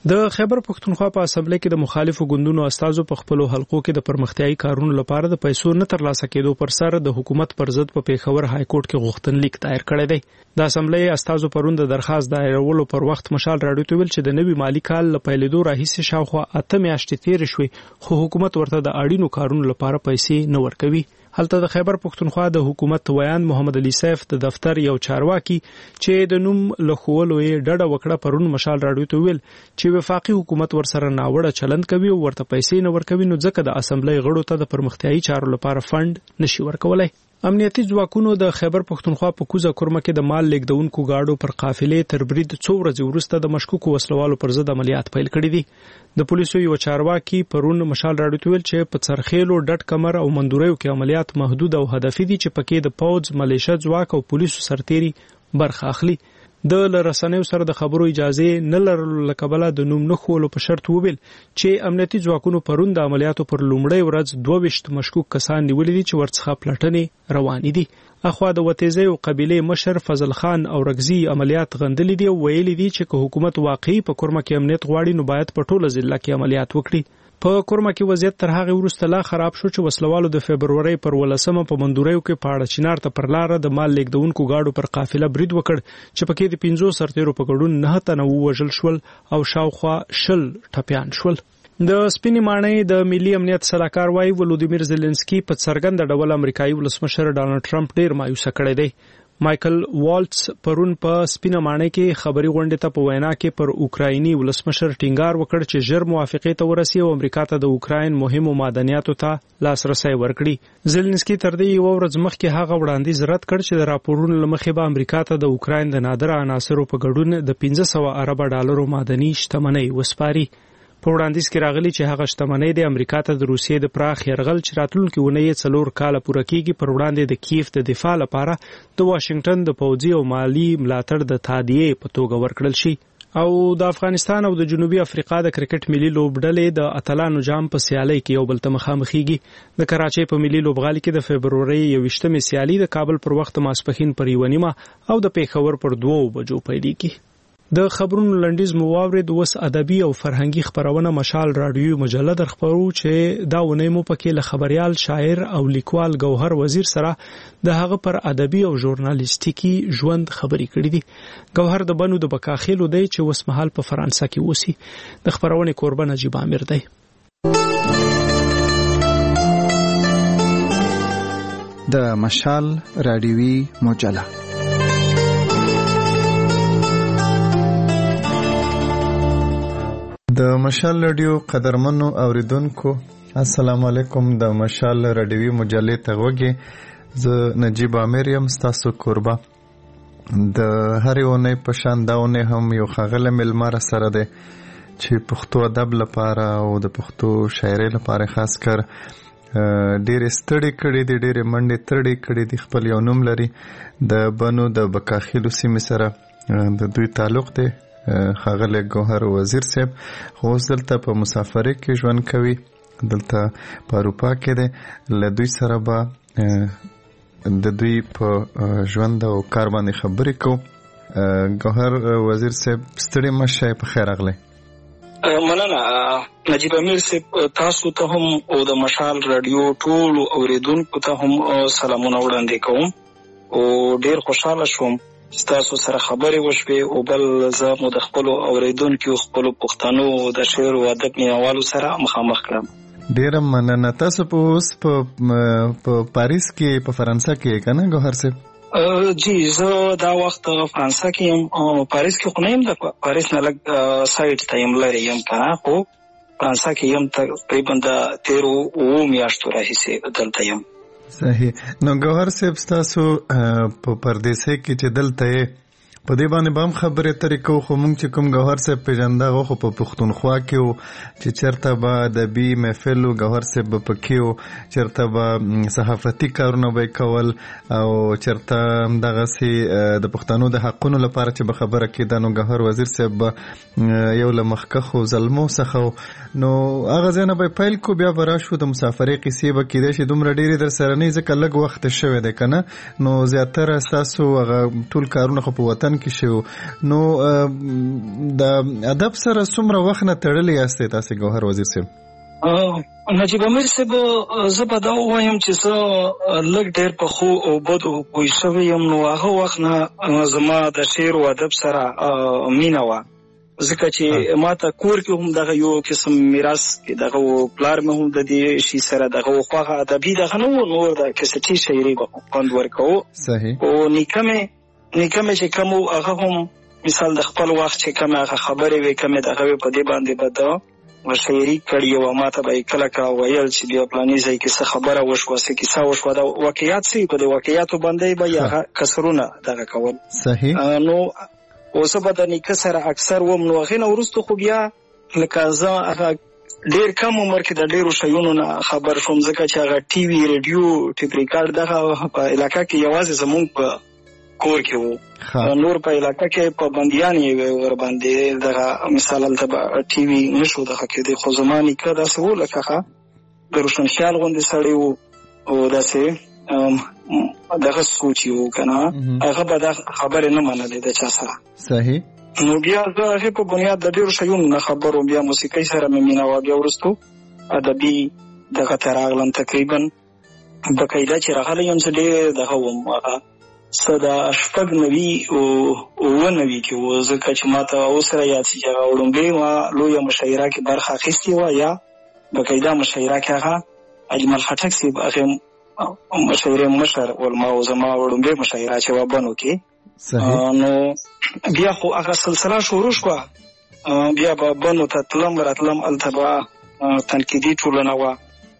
د خیبر پښتونخوا په اسمبلی کې د مخالفو ګوندونو استازو په خپل حلقو کې د پرمختیايي کارونو لپاره د پیسو نه ترلاسه کېدو پر سر د حکومت پر ضد په پیښور های کورټ کې غوښتنلیک دایر کړی دی. د اسمبلی استازو پرون د درخواست دایرولو پر وخت مشال راډیو ته ویل چې د نوي مالی کال له پیلېدو راهیسې شاوخوا 8 میاشتې تېرې شوې خو حکومت ورته د اړینو کارونو لپاره پیسې نه ورکوي. هلته د خیبر پښتونخوا د حکومت ویان محمد علي سیف د دفتر یو چارواکي چې د نوم لخوولو یې ډډه وکړه پرون مشال راډیو ته ویل چې وفاقي حکومت ورسره ناوړه چلند کوي او ورته پیسې نه ورکوي نو ځکه د اسمبلی غړو ته د پرمختیايي چارو لپاره فند نشي ورکولای. امنیتي ځواکونو د خیبر پښتونخوا په کوزه کورمه کې د مال لیږدونکو گاډو پر قافلې تر برید څو ورځې وروسته د مشکوکو وسلوالو پر ضد عملیات پیل کړي دي. د پولیسو یو چارواکي پرون مشال راډیو ته ویل چې په څرخېلو ډټ کمر او مندوریو کې عملیات محدود او هدفي دي چې پکې د پوز ملیشه ځواک او پولیسو سرتيري برخه اخلي. د لرسنیو سره د خبرو اجازه نه لرلو لکبله د نوم نه خولو په شرط وویل چې امنیتي ځواکونو پرون د عملیاتو پر لومړۍ ورځ 22 مشکوک کسان نیولي دي چې ورڅخه پلټنې روانې دي. اخوا د وتیزې او قبيله مشر فضل خان او رغزي عملیات غندلې دي او ویلي دي چې که حکومت واقعي په کورمه کې امنیت غواړي نو باید په ټوله ضلع کې عملیات وکړي. په کورمه کې وضعیت تر هغه وروسته لا خراب شو چې وسلوالو د فبرवरी پر 18 په مندوریو کې پاړه چینار ته پر لار د مال لیږدونکو گاډو پر قافله برید وکړ چې پکې د 15 سرتیرو په ګډون 9 تنه وژل شول او شاوخوا 10 ټپيان شول. د سپینې ماڼۍ د ملي امنیت سلاکار وايي ولودیمیر زيلنسکي په څرګند ډول امریکایي ولسمشر ډانلډ ټرمپ ډیر مایوسه کړی دی. مایکل والټس پرون په سپینه ماڼۍ کې خبري غونډې ته په وینا کې پر اوکرایني ولسمشر ټینګار وکړ چې ژر موافقې ته ورسي او امریکا ته د اوکراین مهمو معدنیاتو ته لاسرسي ورکړي. زيلنسکي تر دې یو ورځ مخکې هغه وړاندیز رد کړ چې د راپورونو لمخې به امریکا ته د اوکراین د نادره عناصرو په ګډون د 1500 ارب ډالرو معدني شتمنۍ وسپاري. په وړاندیز کې راغلي چې هغه شتمنۍ د امریکا ته د روسیې د پراخ یرغل چې راتلونکي ونې 4 کال پوره کیږي پر وړاندې د کیف د دفاع لپاره د واشنگټن د پوځي او مالی ملاتړ د تادیې په توګه ورکړل شي. او د افغانستان او د جنوبي افریقا د کرکټ ملي لوبډلې د اتلانو جام په سیالي کې یو بل ته مخامخېږي. د کراچۍ په ملي لوبغالي کې د فبرवरी 21 سیالي د کابل پر وخت ماسپښین پر 1:30 او د پیښور پر 2 بجو پیلېږي. د خبرونو لنډیز مو واورید اوس ادبي او فرهنګي خبرونه مشال راډیو مجله در خبرو چې دا ونې مو پکې له خبريال شاعر او لیکوال گوهر وزیر سره د هغه پر ادبي او ژورنالیستیکي ژوند خبري کړې دي. گوهر د بنو د بکاخیلو دی چې اوس مهال په فرانسه کې اوسي. د خبرونه قربان نجیب امیر دی. د مشال راډیوي مجله د مشال رادیو قدرمنو اوریدونکو السلام علیکم. د مشال رادیوي مجلې ته وګورئ. زه نجیب امیر یم ستاسو قربا. د هر یو نه پشان داونه هم یو خغله ملمر سره ده چې پښتو ادب لپاره او د پښتو شاعرۍ لپاره خاص کر ډېر ستړي کړي دي ډېر منډه تړي کړي دي. خپل یو نوم لري د بنو د بکاخیلو سیمې سره د دوی تعلق دی. خاغله گوهر وزیر صاحب خو دلته په مسافرۍ کې ژوند کوي. دلته په اروپا کې دی. له دوی سره به د دوی په ژوند او کار باندې خبرې کوو. گوهر وزیر صاحب ستړي مشه په خیر راغلی. مننه نجیب امیر صاحب. تاسو ته هم او د مشال رادیو ټول اوریدونکو ته هم سلامونه وړاندې کوم او ډیر خوشاله شوم تاسو سره خبرې وشوي او بل زه مو د خپل اوریدونکو خپل پښتنو د شعر او ادب مینوالو سره مخامخ کړم. ډیر مننه. تاسو په اوس په پاریس کې په فرانسه کې کنه گوهر صاحب؟ جی زه دا وخت فرانسه کې یم. پاریس کې خو نه یم. د پاریس نه لږ سایډ ته یم لري یم کنه خو فرانسه کې یم تقریبا د 13 میاشتو راهیسې دلته یم. صحیح. نو گوهر صاحب تاسو په پردیسه کې چې دلته په دې باندې بام خبره طریقو خو مونږ چې کوم گوهر صاحب پیژنده غو په پښتونخوا کې او چې چرته به ادبي محفل او گوهر صاحب په کېو چرته به صحافتي کارونه به کول او چرته دغه سي د پښتنو د حقونو لپاره چې به خبره کېده نو گوهر وزیر صاحب یو لمخکخ او ظلمو څخه نو هغه ځنه به پیل کو بیا براشو د مسافرۍ قصې به کېده چې دومره ډېری در سره نه ځکه لږ وخت شوه ده کنه نو زیاتره اساسو هغه ټول کارونه په وطن کې شو. نو د ادب سره څومره وخت نه تړلې یاستئ تاسو ګوهر وزیر صاحب؟ نجیب امیر صاحب زه به دا وایم چې زه لږ ډېر په خو او بدو پوه شوی یم. نو هغه وخت نه زما د شعر او ادب سره مینه وه، ځکه چې ماته کور کې هم دغه یو قسم میراث کې دغه پلار مې هم د دې شي سره دغه خواږه ادبي دغه نه و، نور د کیسټي شاعري به خوند ورکوو. صحیح. او نیکه مې چې کوم هغه هم مثال د خپل وخت چې کوم هغه خبرې وې کوم دغه په دې باندې به دا شاعري کړی و. ماته به کله کا ویل چې بیا پلاني ځای کې څه خبره وشوه، څه کیسه وشوه، د واقعیت سي په دې واقعیاتو باندې به یا کسرونه دغه کول. صحیح. نو اوس په د نیکه سره اکثر وم. نو هغه نو ورستو خو بیا لکه زه هغه ډیر کم عمر کې د ډیرو شیونو نه خبر شوم، ځکه چې هغه ټي وي ریډیو ټیپ ریکارډ دغه په علاقه کې یوازې زمونږ په کور کې وو. نور په علاقه کې په بندیان یې ور باندې دغه مثال الته ټي وي نشو دغه کې د خو زماني کې داسې وو لکه د روشن خیال غوندې سړی وو او داسې دغه سوچ یو کنه هغه به دا خبرې نه منلې د چا سره. صحیح. نو بیا زه هغه په بنیاد د ډیرو شیونو نه خبرو، بیا موسیقۍ سره مې مینه وه. بیا وروستو ادبي دغه ته راغلم، تقریبا بقاعده چې راغلی یم زه ډېر دغه وم هغه څه د شپږ نوي او اووه نوي کې وو، ځکه چې ما ته اوس را یاد شي چې هغه وړومبۍ ما لویه مشاعره کې برخه اخیستې وه، یا بقاعده مشاعره کې هغه اجمل خټک صاحب هغې مشاعرې مشر ولما او زما وړومبۍ مشاعره چې وه بنو کې. نو بیا خو هغه سلسله شروع شوه، بیا به بنو ته تلم راتلم، هلته به تنقیدي ټولنه وه،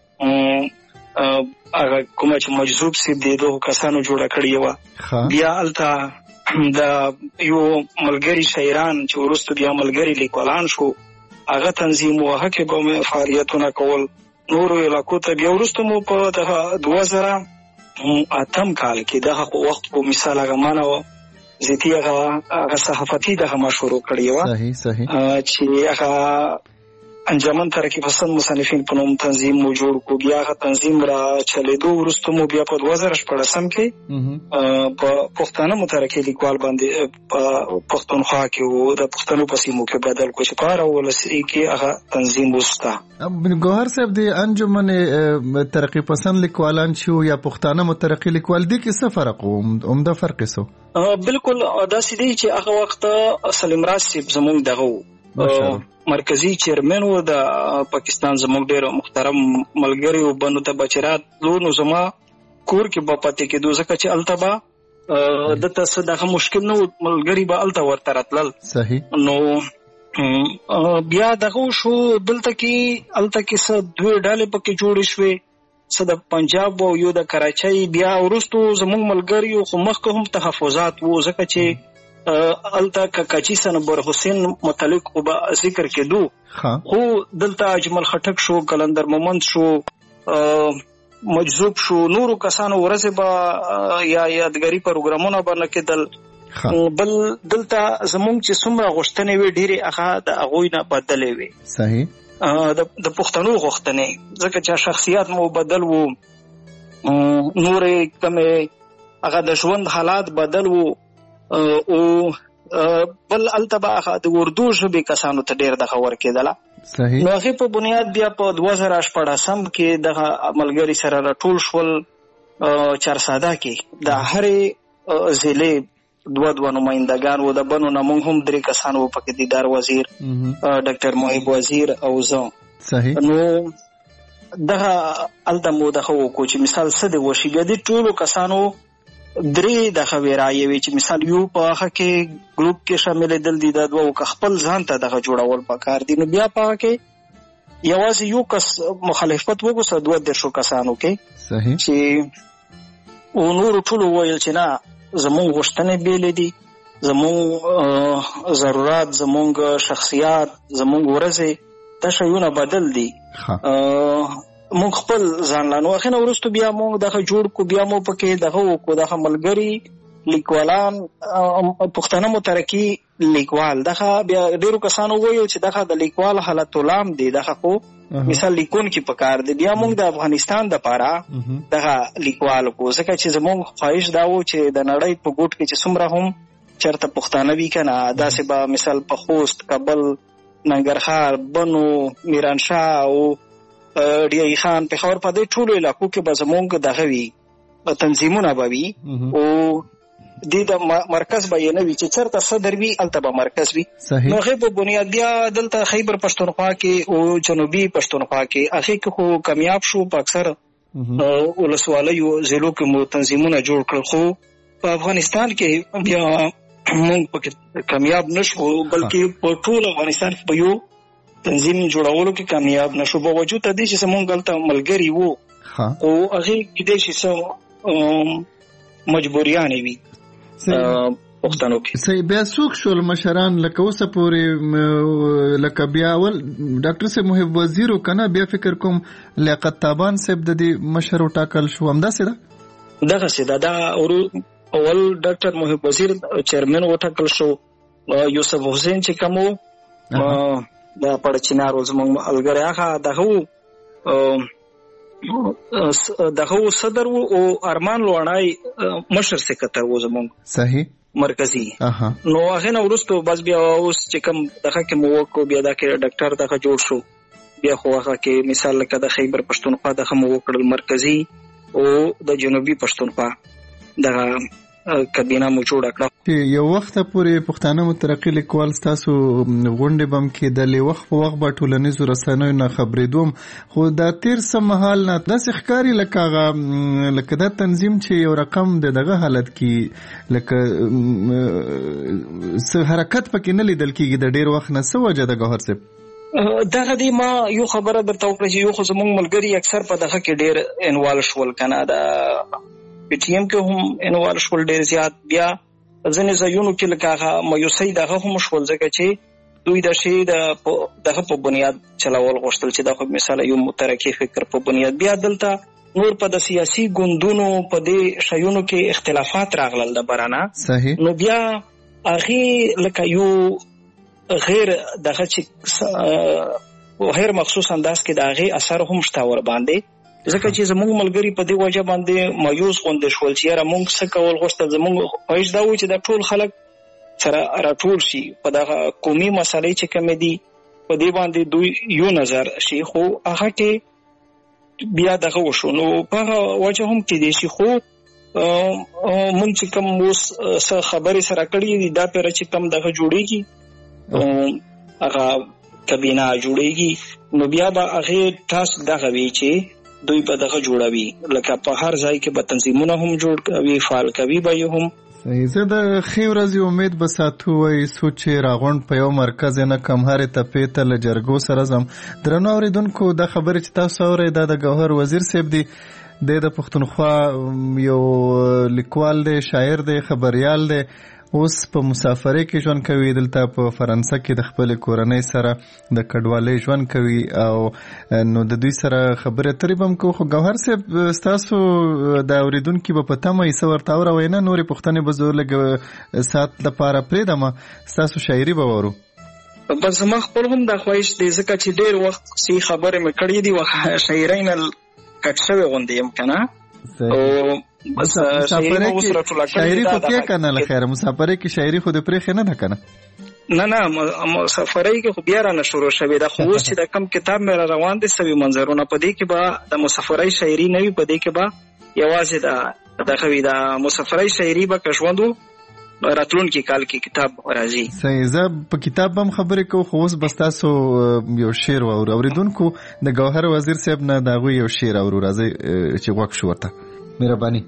هغه کومه چې مجذوب صاحب د دغو کسانو جوړه کړې وه. بیا هلته د یو ملګري شاعران چې وروستو بیا ملګري لیکوالان شو، هغه تنظیم و، هغه کې به مې فعالیتونه کول نورو علاقو ته. بیا وروستو مو په دغه 2008 کال کې دغه وخت په مثال هغه مانه وه زیتی هغه صحافتي دغه ما شروع کړې وه. صحیح. چې هغه انجمن ترقی پسند مصنفین په نوم تنظیم مو جوړ کو. بیا هغه تنظیم را چلیدو وروسته مو بیا په 2014 کې په پښتانه مترقی لیکوال باندې په پښتونخوا کې وو، د پښتنو په سیمو کې بدل کو چې کار ولسی کې هغه تنظیم وستا. ګوهر صاحب د انجمن ترقی پسند لیکوالان شو یا پښتانه مترقی لیکوال دي کې څه فرق و؟ عمده فرق څه؟ بالکل دا سیدی چې هغه وخت سلیم راز صاحب زموږ دغه مرکزی چیرمن و د پاکستان زموږ ډېر محترم ملګری و. بنو ته بچرات نو زما کور کې به پاتې کېدو، ځکه چې هلته به دته څه دغه مشکل نه و، ملګري به هلته ورته راتلل. صحیح. نو بیا دغه شو دلته کې هلته کې څه دوې ډلې پکې جوړې شوې، څه د پنجاب او یو د کراچۍ. بیا وروستو زموږ ملګري خو مخکې هم تحفظات وو، ځکه چې الته کاچی سنبر حسین متعلق او ذکر کېدو، خو دلته اجمل خټک شو، کلندر مومند شو، مجذوب شو، نورو کسانو ورسه با یا یادګاری پروګرامونه باندې کېدل. بل دلته زمونږ چې څومره غوښتنې وي ډېرې هغه د هغوی نه بدلې وي. صحیح. د پښتنو غوښتنې، ځکه چې شخصیت مو بدل وو، نورې کمې هغه د ژوند حالات بدل وو، او بل التبا د اردو ژبې کسانو ته ډېر دغه ورکېدله. صحیح. نو هغې په بنیاد بیا په 2018 کې دغه ملګري سره راټول شول چارساده کې، د هرې ضلعې دوه نمایندګان وو. د بنو نه موږ هم 3 کسان وو پکې، دیدار وزیر، ډاکټر محب وزیر او زه. صحیح. نو دغه الته مو دغه وکړو چې مثال څه دی وشي. بیا دې ټولو کسانو 3 دغه ویرایې وي چې مثال یو په هغه کې ګروپ کې شاملېدل دي، د دوه خپل ځان ته دغه جوړول پکار دي. نو بیا په هغه کې یوازې یو کس مخالفت وکړو 2 کسانو کې. صحیح. چې او نور ټول ویل چې نه زموږ غوښتنې بیلې دي، زموږ ضرورت، زموږ شخصیات، زموږ ورځې دا شیونه بدل دي. مونږ خپل ځان لانو اخینه ورستو بیا مونږ دغه جوړ کو، بیا مو پکې دغه وکړو دغه ملګری لیکوالان پښتانه مترقی لیکوال. دغه بیا ډیرو کسانو وایو چې دغه د لیکوال حالت لام دی، دغه خو مثال لیکون کې پکار دی. بیا مونږ د افغانستان د پاره دغه لیکوال کو، ځکه چې زموږ خواهش دا و چې د نړۍ په ګوټ کې چې څومره هم چرته پښتانه وی کنه داسې به مثال په خوست کابل ننګرهار بنو میرانشاه او ډیای خان په خبر په دې ټولو علاقو کې به زمونږ دغه وی تنظیمونه به وي او د مرکز به یې نه وي چې چرته صدر وي هلته به مرکز وي نو هغې په بنیاد بیا دلته خیبر پښتونخوا کې او جنوبي پښتونخوا کې هغې کې خو کامیاب شو په اکثر ولسوالیو ضلعو کې مو تنظیمونه جوړ کړل خو په افغانستان کې بیا موږ پکې کامیاب نشو بلکې په ټول افغانستان کې په یو تنظیم جوړولو کې کامیاب نشو په وجود د دې چې موږ دلته ملګري وو او هغې کېدای شي څه مجبوریانې وي پښتنو کې. صحیح. بیا څوک شول مشران لکه اوسه پورې لکه بیا اول ډاکټر صاحب محب وزیر کنه بیا فکر کوم لیاقت تابان صاحب د دې مشر ټاکل شو همداسې ده دغسې ده اول ډاکټر محب وزیر چیرمن وټاکل شو یوسف حسین چې کوم د پړچینار زموږ ملګری هغه دغه صدر وو او ارمان لوړای مشر سکرټر وو زموږ صحیح مرکزی نو هغه نو ورستو بس بیا اوس چې کوم دغه کې مو وکړو بیا دا کې ډاکټر دغه جوړ شو بیا خو هغه کې مثال لکه د خیبر پښتونخوا دغه مو وکړل مرکزی او د جنوبي پښتونخوا دغه کابینه مو جوړ کړه. یو وخت پورې پښتانه مترقي لیکوال تاسو غونډې بم کې د وخت په وخت په ټولنیزو رسنیو نه خبرېدوم خو دا تیر سم حال نه داسې ښکاري لکه دا تنظیم چې یو رقم دغه حالت کې لکه حرکت پکې نه لیدل کېږي د ډېر وخت نه څه وجه ده ګوهر صاحب؟ دغه دی ما یو خبره درته وکړه چې یو خو زموږ ملګري اکثر په دغه کې ډېر انوالو شول که نه د پی ټي ایم کې هم انوال شول ډېر زیات بیا ځینې ځایونو کې لکه هغه مایوسۍ دغه هم شول ځکه چې دوی د شی دغه په بنیاد چلول غوښتل چې دا خو مثال یو مترقي فکر په بنیاد بیا دلته نور په د سیاسي ګوندونو په دې شیونو کې اختلافات راغلل د برانه صحیح نو بیا هغې لکه یو غیر دغه چې غیر مخصوص انداز کې د هغې اثر هم شته ور باندې ځکه چې زموږ ملګري په دې وجه باندې مایوس غوندې شول چې یاره موږ څه کول غوښتل زموږ خواهش دا و چې دا ټول خلک سره راټول شي په دغه قومي مسالې چې کومې دي په دې باندې دوی یو نظر شي خو هغه کې بیا دغه وشو نو په هغه وجه هم کېدای شي خو موږ چې کوم اوس څه خبرې سره کړي دي دا پیره چې کوم دغه جوړېږي هغه کابینه جوړېږي نو بیا به هغې ټاسک دغه وي چې دوی به دغه جوړوي لکه په هر ځای کې به تنظیمونه هم جوړ کوي فعال کوي به یې هم صحیح. زه د ښې ورځې امید به ساتو وایي سوچ چې راغونډ په یو مرکز نه کم هرې تپې ته له جرګو سره ځم. درنو اورېدونکو دا خبرې چې تاسو اورئ دا د ګوهر وزیر صاحب دی د پښتونخوا یو لیکوال دی شاعر دی خبریال دی اوس په مسافرۍ کې ژوند کوي دلته په فرانسه کې د خپلې کورنۍ سره د کډوالۍ ژوند کوي او نو د دوی سره خبرې اترې به هم کوو خو ګوهر صاحب ستاسو د اورېدونکي به په تمه یې څه ورته اوروئ نه نورې پوښتنې به زه لږ ساعت لپاره پرېږدم ستاسو شاعري به وورو بس زما خپل هم دا خواهش دی ځکه چې ډېر وخت سی خبرې مې کړې دي و شاعرۍ نه کټ شوی غوندې یم که نه بس شاعري خو کې کنه لخير مسافرۍ کې شاعري خو د پرېخې نه ده کنه نه مسافرۍ کې خو بیا را نه شروع شوې ده خو اوس چې د کم کتاب مې روان دي سوي منظرونه په دې کې به د مسافرۍ شاعري نه وي په دې کې به یوازې دغه وي د مسافرۍ شاعري به که ژوند راتلونکي کال کې کتاب راځي. صحیح. زه په کتاب هم خبرې کوم خو اوس بس تاسو یو شعر واوریدونکو د ګوهر وزیر صاحب نه د هغوی یو شعر اورو راځئ چې غوږ شو ورته مهرباني.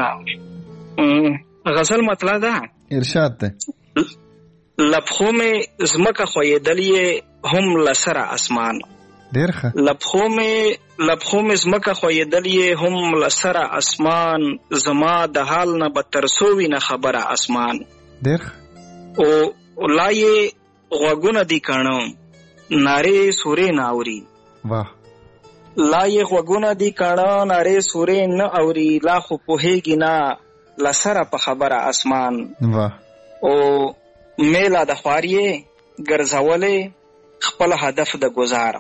غزل مطلع ده ارشاد ده لپخو میں زمکه خویدلې هم لسره اسمان ډېر ښه لپخو میں زمکه خویدلې هم لسره اسمان زما د حال نه بدتر سوي نه خبره اسمان ډېر ښه او لایې غوږونه دي کاڼه نارې سورې نه اوري واه لایې غوږونه دي کاڼه نارې سورې نه اوري لا خو پوهېږي نه لسره په خبره اسمان واه او میلا د خواریې ګرځولې خپل هدف د گزار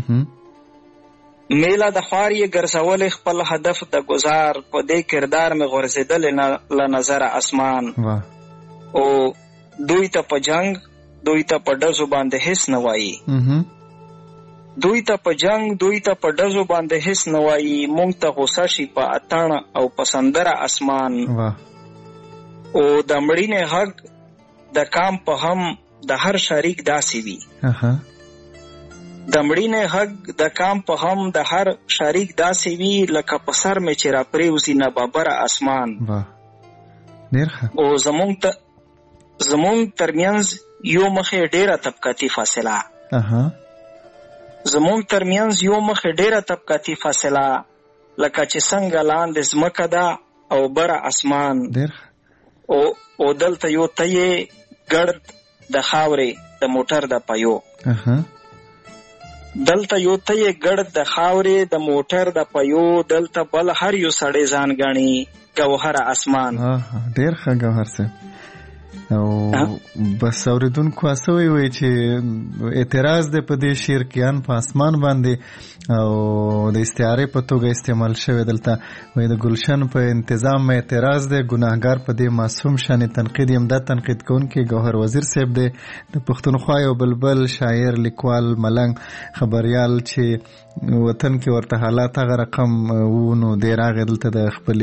میلا د خواریې ګرځولې خپل هدف د گزار په دې کردار مې غورځېدل له نظر اسمان او دوی ته په جنگ دوی ته په ډزو باندې هیڅ نه وایي دوی ته په جنگ دوی ته په ډزو باندې هیڅ نه وایي مونږ ته غوسه شي په اتڼ او په سندره اسمان او د مړینې حق د کام په هم د هر شریک داسې وي د مړینې حق د کام په هم د هر شریک داسې وي لکه په سر مې چې را پریوزي نه بابره اسمان او زمونږ ترمنځ یو مخې ډیره طبقاتي فاصله زمونږ ترمنځ یو مخې ډیره طبقاتي فاصله لکه چې څنګه لاندې ځمکه ده او بره اسمان او دلته یو تیې ګرد د خاورې د موټر د پایو دلته یو تیې ګرد د خاورې د موټر د پایو دلته بل هر یو سړی ځان ګڼي ګوهر اسمان ډیر ښه ګوهر صاحب او بس اوریدونکو اسوي وي چې اعتراض د پدې شعر کېان په اسمان باندې او د استعاره په توګه استعمال شوی دلته وای د ګلشن په انتظام مې اعتراض د ګناهګار په دې معصوم شان تنقید یم دا تنقید کوونکی گوهر وزیر صاحب د پښتونخوا یو بلبل شاعر لیکوال ملنګ خبريال چې وطن کې ورته حالات هغه رقم وونو د راغ دلته د خپل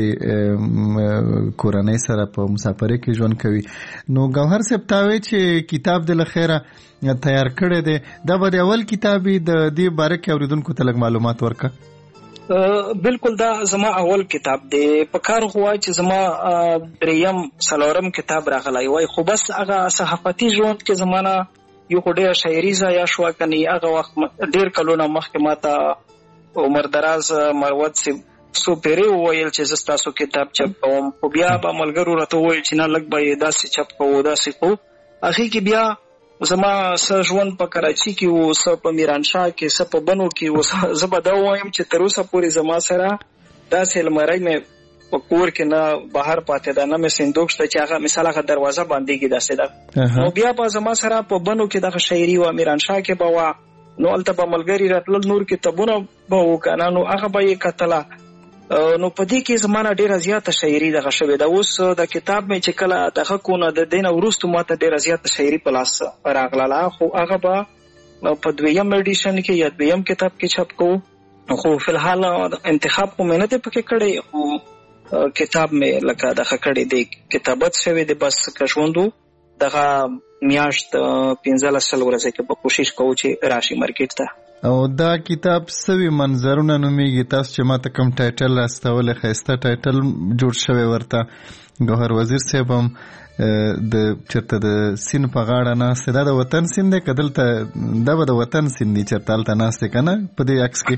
کورنۍ سره په مسافرۍ کې ژوند کوي نو گوهر صاحب تاوي چې کتاب د لخيره تیار کړی دی دا به اول کتابي د دې باره کې اوریدونکو ته لږ معلومات ورکړه بالکل دا زما اول کتاب دی په کار هوا چې زما دریم څلورم کتاب راغلی وای خو بس هغه صحافتي ژوند کې زمانہ یو ډېر شاعري ځای شو کني هغه وخت ډېر کلونه مخکې ماته عمر دراز مروت سي سو پیری وویل چې زستا سو کتاب چاپ کوم خو بیا به ملګرو راته وویل چې نه لږ به داسې چاپ کوو داسې کو اخی کې بیا زما ژوند په کراچي کې او څه په میرانشاه کې څه په بنو کې او زه به دا وایم چې تر اوسه پورې زما سره داسې لمرۍ مې په کور کې نه بهر پاتې ده نه مې صندوق شته چې هغه مثال هغه دروازه باندې کې داسې ده نو بیا به زما سره په بنو کې دغه شاعري و میرانشاه کې به وا نو الته به ملګری راتل نور کتابونه به وکنه نو هغه به یې کتله نو په دې کې زمانہ ډیره زیاته شاعري دغه شوې ده اوس د کتاب مې چې کله دغه کونه د دینه ورستو ماته ډیره زیاته شاعري په لاس راغله خو هغه به په دویم ایډیشن کې یا دویم کتاب کې چاپ کوو خو فلحال انتخاب کو مهنت پکې کړې خو کتاب مې لکه دغه کړې دی کتابت شوې ده بس کښوندو دغه میاشت 15 ورځې کې په کوشش کوو چې راشي مارکیټ ته او دا کتاب سوي منظرونه نوميږي تاسو چې ماته کوم ټایټل راستول خسته ټایټل جوړ شوی ورته گوهر وزیر صاحب هم د چرته د سین په غاړه ناست دا د وطن سین دی کدلته دا به د وطن سین دی چرته الته ناست کنه په دې عکس کې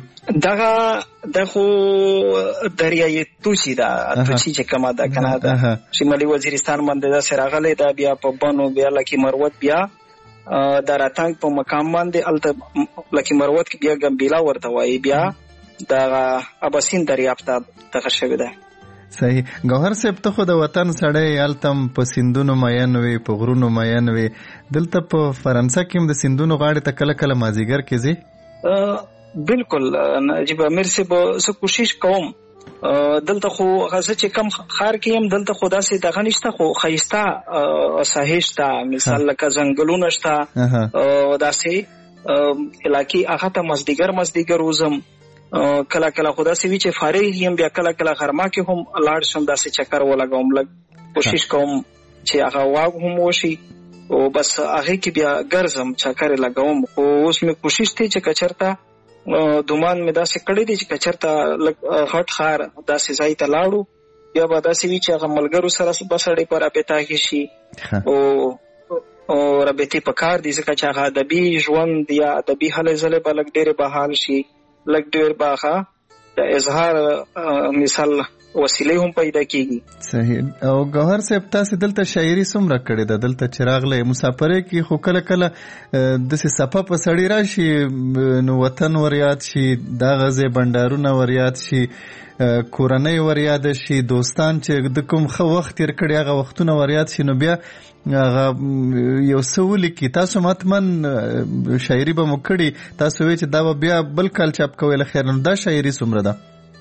دغه دریای توشي دا توشي چې کما دا کنه دا شمالي وزیرستان باندې دا سراغله دا بیا په بنو بیا لکه مروت بیا دا راتنګ په مقام باندې الته لکه مروت کې بیا ګمبیلا ورته وایي بیا دا اباسین دریافت دغه شوی ده صحیح گوهر صاحب ته خو د وطن سړی التم په سیندونو ماین وي په غرونو ماین وي دلته په فرانسه کې هم د سیندونو غاړې ته کله کله مازیګر کې زی بالکل نجیب امیر صاحب زه کوشش کوم دلته خو غزه چې کم خار کې هم دلته خدا سي دغه نشته خو خيستا ساحشتا مثال لکه ځنګلونه شته داسې علاقې هغه ته مزدیګر وزم کله کله خدا سي وی چې فارغ یم بیا کله کله غرما کې هم لاړ شم داسې چکر ولګوم لګ کوشش کوم چې هغه واغ هم وشي او بس هغه کې بیا ګرځم چکر لګوم خو اوس مې کوشش ته چې کچرتا دومان مې داسې کړی دی چې کچرتا هټ خار داسې ځای ته لاړو بیا به داسې وی چې هغه ملګرو سره بسړې پر اپتا کې شي او رابطې په کار دي ځکه چې هغه ادبي ژوند یا ادبي هلې ځلې به لږ ډېرې بحال شي لږ ډېر باغه د اظهار مثال وسیله هم پیدا کیږي صحیح او گوهر صاحب تاسو دلته شاعري څومره کړې ده دلته چراغ له مسافرې کې خو کله کله د صفه په سړی راشي نو وطن وریاد شي دا غزه بندارونه وریاد شي کورنۍ وریاد شي دوستان چې د کوم خو وخت تیر کړي هغه وختونه وریاد شي نو بیا هغه یو سوال کی تاسو متمن شاعري به مکړي تاسو وی چې دا بیا بل کال چاپ کوي له خیر نو دا شاعري څومره ده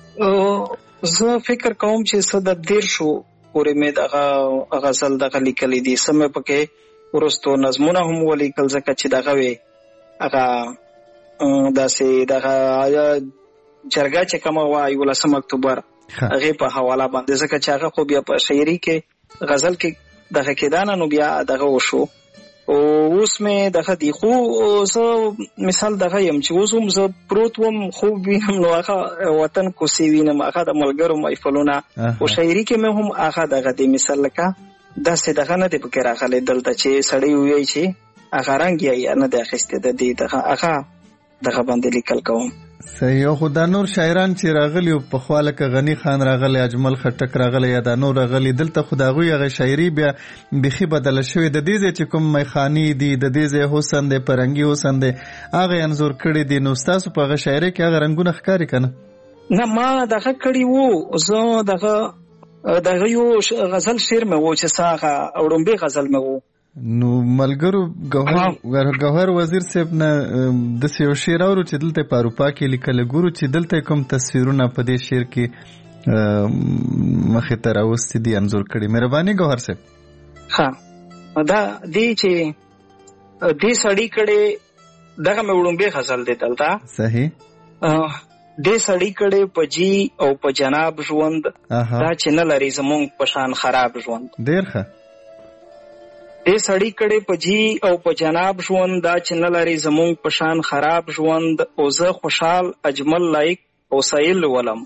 زه فکر کوم چې صد دیر شو پورې مې دغه غزل دغه لیکلې دي سمې پکې ورستو نظمونه هم ولیکل ځکه چې دغه وي هغه داسې دغه جرګه چې کومه وه 11 اکتوبر هغې په حواله باندې ځکه چې هغه خو بیا په شاعري کې غزل کې دغه کېدانه نو بیا دغه وشو. او اوس مې دغه دی خو زه مثال دغه یم چې اوس هم زه پروت وم خوب وینم نو هغه وطن کوڅې وینم هغه د ملګرو محفلونه او شاعري کې مې هم هغه دغه دی مثال لکه داسې دغه نه دی پکې راغلی دلته چې سړی ووایي چې هغه رنګ یې نه دی اخیستی د دې دغه هغه دغه باندې لیکل کوم. صحیح. خو دا نور شاعران چې راغلي په خوا لکه غنی خان راغلی اجمل خټک راغلی یا دا نور راغلي دلته خو د هغوی هغه شاعري بیا بیخي بدله شوې د دې ځای چې کوم میخانې دي د دې ځای حسن دی فرهنګي حسن دی هغه یې انځور کړي دي نو ستاسو په هغه شاعري کې هغه رنګونه ښکاري که نه؟ نه ما دغه کړي وو زه دغه یو غزل شعر مې وو چې هغه وړومبی غزل مې وو. نو ملګرو ګوهر وزیر صاحب نه داسې یو شعر اورو چې دلته په اروپا کې لیکلی ګورو چې دلته کوم تصویرونه په دې شعر کې مخې ته راوستي دي انځور کړي. مهرباني ګوهر صاحب. ها دا دی چې دې سړی کړي دغه مې وړومبی غزل دی دلته. صحیح. دې سړی کړي په جی او په جناب ژوند دا چې نه لري زمونږ په شان خراب ژوند. ډېر ښه. دې سړی کړي په جی او په جناب ژوند دا چې نه لري زمونږ په شان خراب ژوند او زه خوشحال اجمل لایق او سایل ولم.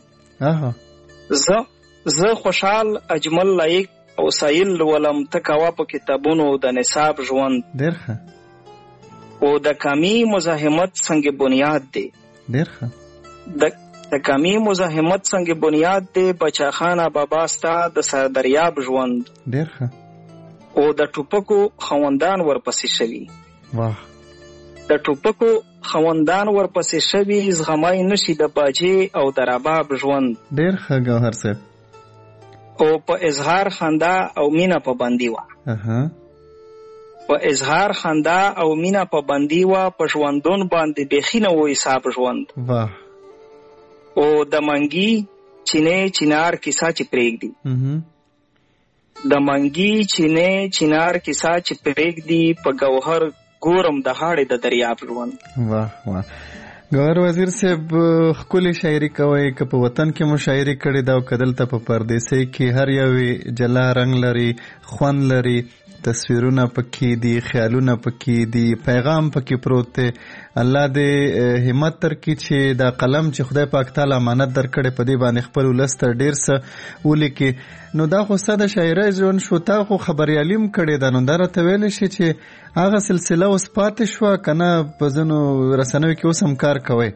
زه خوشحال اجمل لایق او سایل ولم ته کوه په کتابونو د نصاب ژوند. ډېر ښه. او د کمی مزاحمت څنګه بنیاد دی. ډېر ښه. د کمی مزاحمت څنګه بنیاد دی بچا خانه بابا ستا د سردریاب ژوند. ډېر ښه. او د ټوپکو خوندان ورپسې شوي. واه. د ټوپکو خوندان ورپسې شوي زغمای نشي د باجې او د رباب ژوند. ډېر ښه ګوهر صاحب. او په اظهار خندا او مینا پابندي وه. په اظهار خندا او مینا پابندي وه په ژوندون باندې بیخي نه و حساب ژوند. واه. او د منګي چینې چینار کیسه چې پرېږدي د منګي چینې چینار کیسه چې پرېږدي په ګوهر ګورم د هاړې د دریاب ژوند. واه واه. ګوهر وزیر صاحب ښکلې شاعري کوئ که په وطن کې مو شاعري کړې ده او که دلته په پردیسۍ کې هر یوې جلا رنګ لري خوند لري تصویرونه پکې دي خیالونه پکې دي پیغام پکې پروت دی. الله دې همت درکړي چې دا قلم چې خدای پاک تعالی امانت درکړی په دې باندې خپل ولس ته ډېر څه ولیکي. نو دا خو ستا د شاعرۍ ژوند شو تا خو خبریالي هم کړې ده نو دا راته ویلی شي چې هغه سلسله اوس پاتې شوه که نه په ځینو رسنیو کې اوس هم کار کوئ؟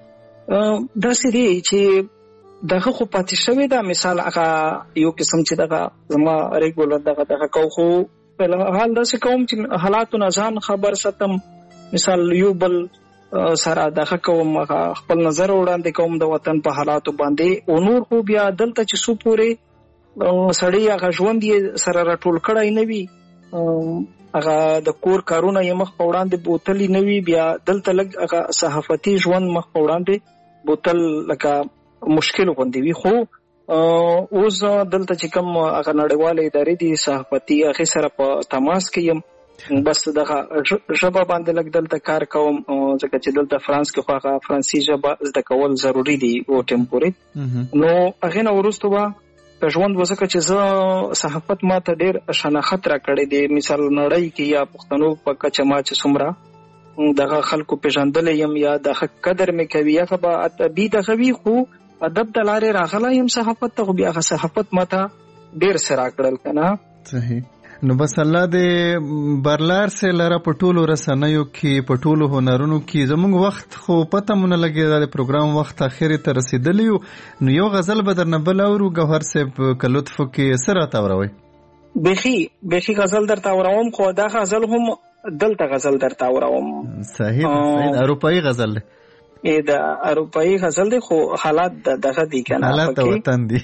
داسې دی چې دغه خو پاتې شوې ده مثال هغه یو قسم چې دغه زما ریګولر دغه کو خو حال داسې کوم چې حالاتو نه ځان خبر ساتم مثال یو بل سره دغه کوم خپل نظر وړاندې کوم د وطن په حالاتو باندې او نور خو بیا دلته چې څو پورې سړی هغه ژوند یې سره راټول کړی نه وي هغه د کور کارونه یې مخ په وړاندې بوتلی نه وي بیا دلته لږ هغه صحافتي ژوند مخ په وړاندې بوتل لکه مشکل غوندې وي. خو اوس دلته چې کوم هغه نړیواله ادارې دي صحافتي هغې سره په تماس کې یم بس دغه ژبه باندې لږ دلته کار کوم ځکه چې دلته فرانس کې خو هغه فرانسي ژبه زده کول ضروري دي او ټیمپوري نو هغې نه وروسته به په ژوند وځکه چې زه صحافت ما ته ډېر شناخت راکړی دی مثال نړۍ کې یا پښتنو په کچه ما چې څومره دغه خلکو پېژندلی یم یا دغه قدر مې کوي هغه به ادبي دغه وي خو ادب د لارې راغلی یم صحافت ته خو بیا هغه صحافت ما ته ډېر څه راکړل که نه. صحیح. نو بس الله دې برلار سه لره په ټولو رسنیو کې په ټولو هنرونو کې زموږ وخت خو پته مونږ لګي دا پروګرام وخت اخیری ته رسیدلی نو یو غزل به درنه بل اورو ګوهر صاحب که لطف کې سره تاوروي. بیخي غزل درته اوروم خو دا غزل هم دلته غزل درته اوروم. صحیح. اروپایي غزل دی د اروپایي غزل دی خو حالات دغه دي که نه حالات د وطن دي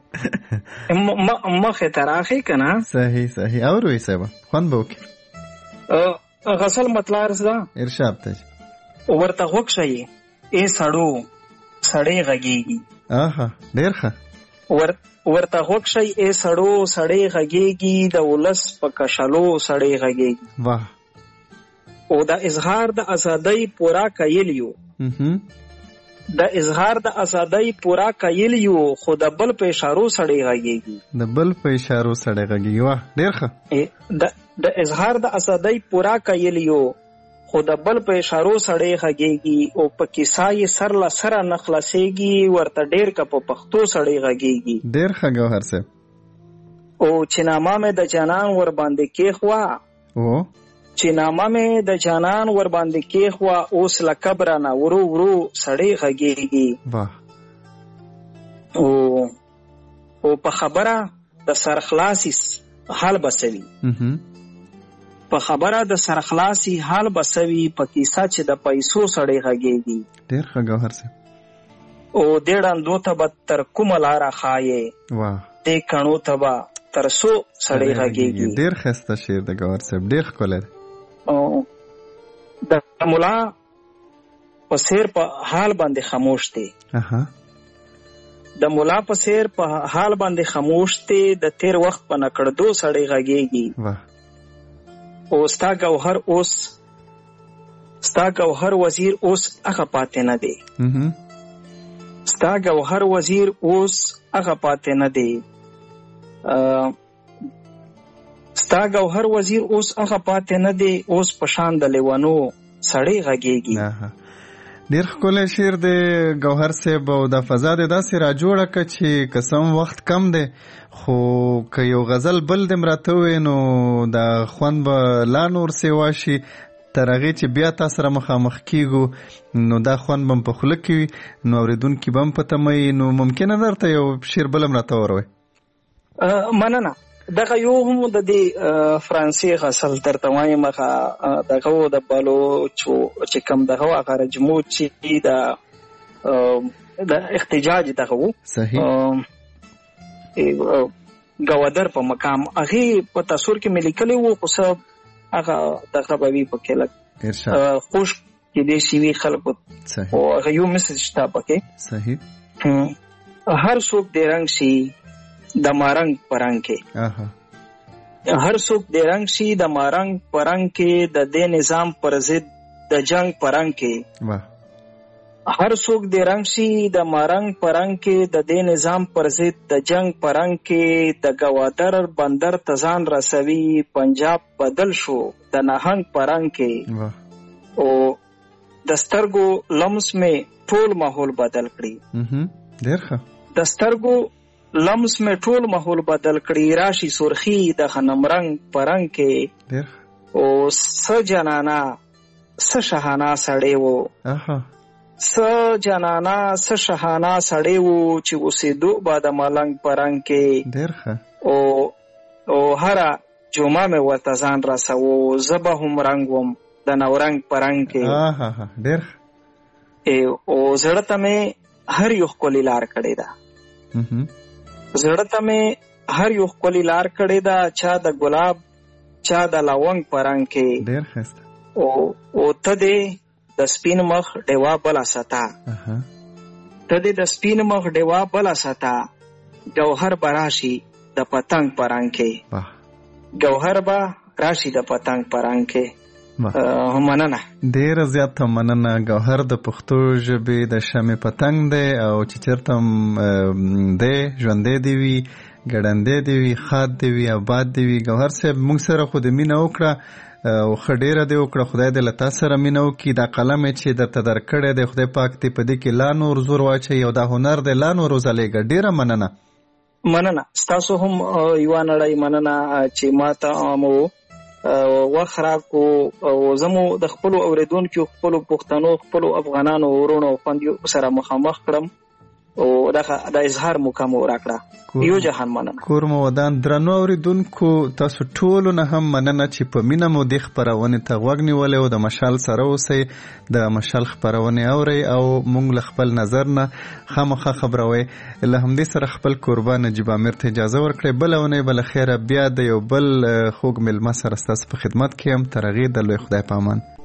مخې ته راغی که نه. صحیح اوروي صاحب خوند به وکړي. غزل مطلع عرض ده ارشاد ته ورته غوږ شئ ای سړو سړی غږیږي. ډېر ښه. ورته غوښي ای سړو سړی غږیږي د ولس په کشلو سړی غږیږي. واه. او د اظهار د ازادۍ پورا کایلیو د اظهار د ازادۍ پورا کایلیو خو د بل په اشارو سړی غږیږي. د بل په اشارو سړی غږیږي. واه ډیر ښه. د اظهار د ازادۍ پورا کایلیو خو د بل په اشارو سړی غږیږي او په کیسه یې سر له سره نه خلاصېږي ورته ډیر که په پښتو سړی غږیږي. ډیر ښه ګوهر صاحب. او چې نامه مې د جانان ور باندې کېښوه چې نامه مې د جانان ور باندې کېښوه اوس له قبره نه ورو ورو سړی غږیږي. او په خبره د سرخلاصي حال بسوي په خبره د سرخلاصي حال بسوي په کیسه چې د پیسو سړی غږیږي. ډیر ښه ګوهر صاحب. او دې ړندو ته به تر کومه لاره ښایې دې کڼو ته به تر څو سړی غږیږي. ډیر ښایسته شعر دی ګوهر صاحب. ډیر ښکلی دی. د ملا په سیر په حال باندې خاموش دی. د ملا په سیر په حال باندې خاموش دی د تیر وخت په نکړدو سړی غږیږي. او ستا گوهر وزیر اوس هغه پاتې نه دی. ستا گوهر وزیر اوس هغه پاتې نه دی. ستا گوهر وزیر اوس هغه پاتې نه دی. اوس په شان د لیوانو سړی غږیږي. ډیر ښکلی شعر دی ګوهر صاحب. او دا فضا دې داسې را جوړه که چې قسم وخت کم دی خو که یو غزل بل دې راته ووایې نو دا خوند به لا نور سیوا شي. تر هغې چې بیا تا سره مخامخ کیږو نو دا خوند به م په خوله کې وي نو اورېدونکي به م په تمه وي. نو ممکنه درته یو شعر بل هم راته وروئ. مننه. دغه یو هم د دې فرانسې غزل درته وایم هغه دغه د بلوچو چې کوم دغه هغه رجمو چې د احتجاج دغه و ګوادر په مقام هغې په تصور کې مې لیکلی و خو څه هغه دغه به وي پکې لږ خوش کېدی شي وي خلکو او هغه یو مسج شته پکې. هر څوک دې رنګ شي د مارنګ پرنګ کې. هر څوک دې رنګ شي د مارنګ پرنګ کې د دې نظام پر ضد د جنگ پرنګ کې. هر څوک دې رنګ شي د مارنګ پرنګ کې د دې نظام پر ضد د جنگ پرنګ کې. د گوادر بندر تزان رسوي پنجاب بدل شو د نهنګ پرنګ کې. او د سترګو لمس میں ټول ماحول بدل کړي. ډیر ښه. د سترګو لمس میں ټول ماحول بدل کړي راشي سرخی د غنم رنگ پرنګ کې. او س جنانا س شهانا سړی وو. س جنانا س شهانا سړی وو چې اوسېدو به د ملنګ پرنګ کې. ډیر ښه. او هره جمعه مې ورته ځان رسوو زه به هم رنګ وم د نورنګ پرنګ کې. ډیر ښه. او زړه ته مې هر یو ښکلې لار کړې ده. زړه ته مې هر یو ښکلې لار کړې ده چا د ګلاب چا د لونګ پرنګ کې. ډیر ښایسته. او ته دې د سپین مخ ډیوا بله ستا. ته دې د سپین مخ ډیوا بله ستا. ګوهر به راشي د پتنګ پرنګ کې. ګوهر به راشي د پتنګ پرنګ کې. مننه. ډیره زیاته مننه. ګوهر د پښتو ژبې د شمع پتنګ دی او چې چېرته دی ژوندی دی وي ګړندی دی وي ښاد دی وي آباد دی وي. ګوهر صاحب موږ سره خو د مینه وکړه او ښه ډیره دې وکړه. خدای دې له تا سره مینه وکړي. دا قلم چې درته درکړی دی خدای پاک دې په دې کې لا نور زور واچوي او دا هنر دی لا نور وځلیږه. ډیره مننه. مننه. ستاسو هم یوه نړۍ مننه چې ما ته مو وخت راکو او زمو د خپلو اوریدونکو خپلو پښتنو خپلو افغانانو ورونو خویندو سره مخامخ کړم او د اظهار موقع مو راکړه. یو جهان مننه. کور مو ودان. درنو اوریدونکو تاسو ټولو نه هم مننه چې په مینه مو د خبرونې ته غوږ نیولې او د مشال سره اوسئ. د مشال خبرونه اورئ او موږ له خپل نظر نه خامخا خبروي. له همدې سره خپل قربان نجیب امیر ته اجازه ورکړئ. بل ونه بل خیره بیا د یو بل خوږ ملما سره ستاسو په خدمت کې هم. تر هغې د لوی خدای په امان.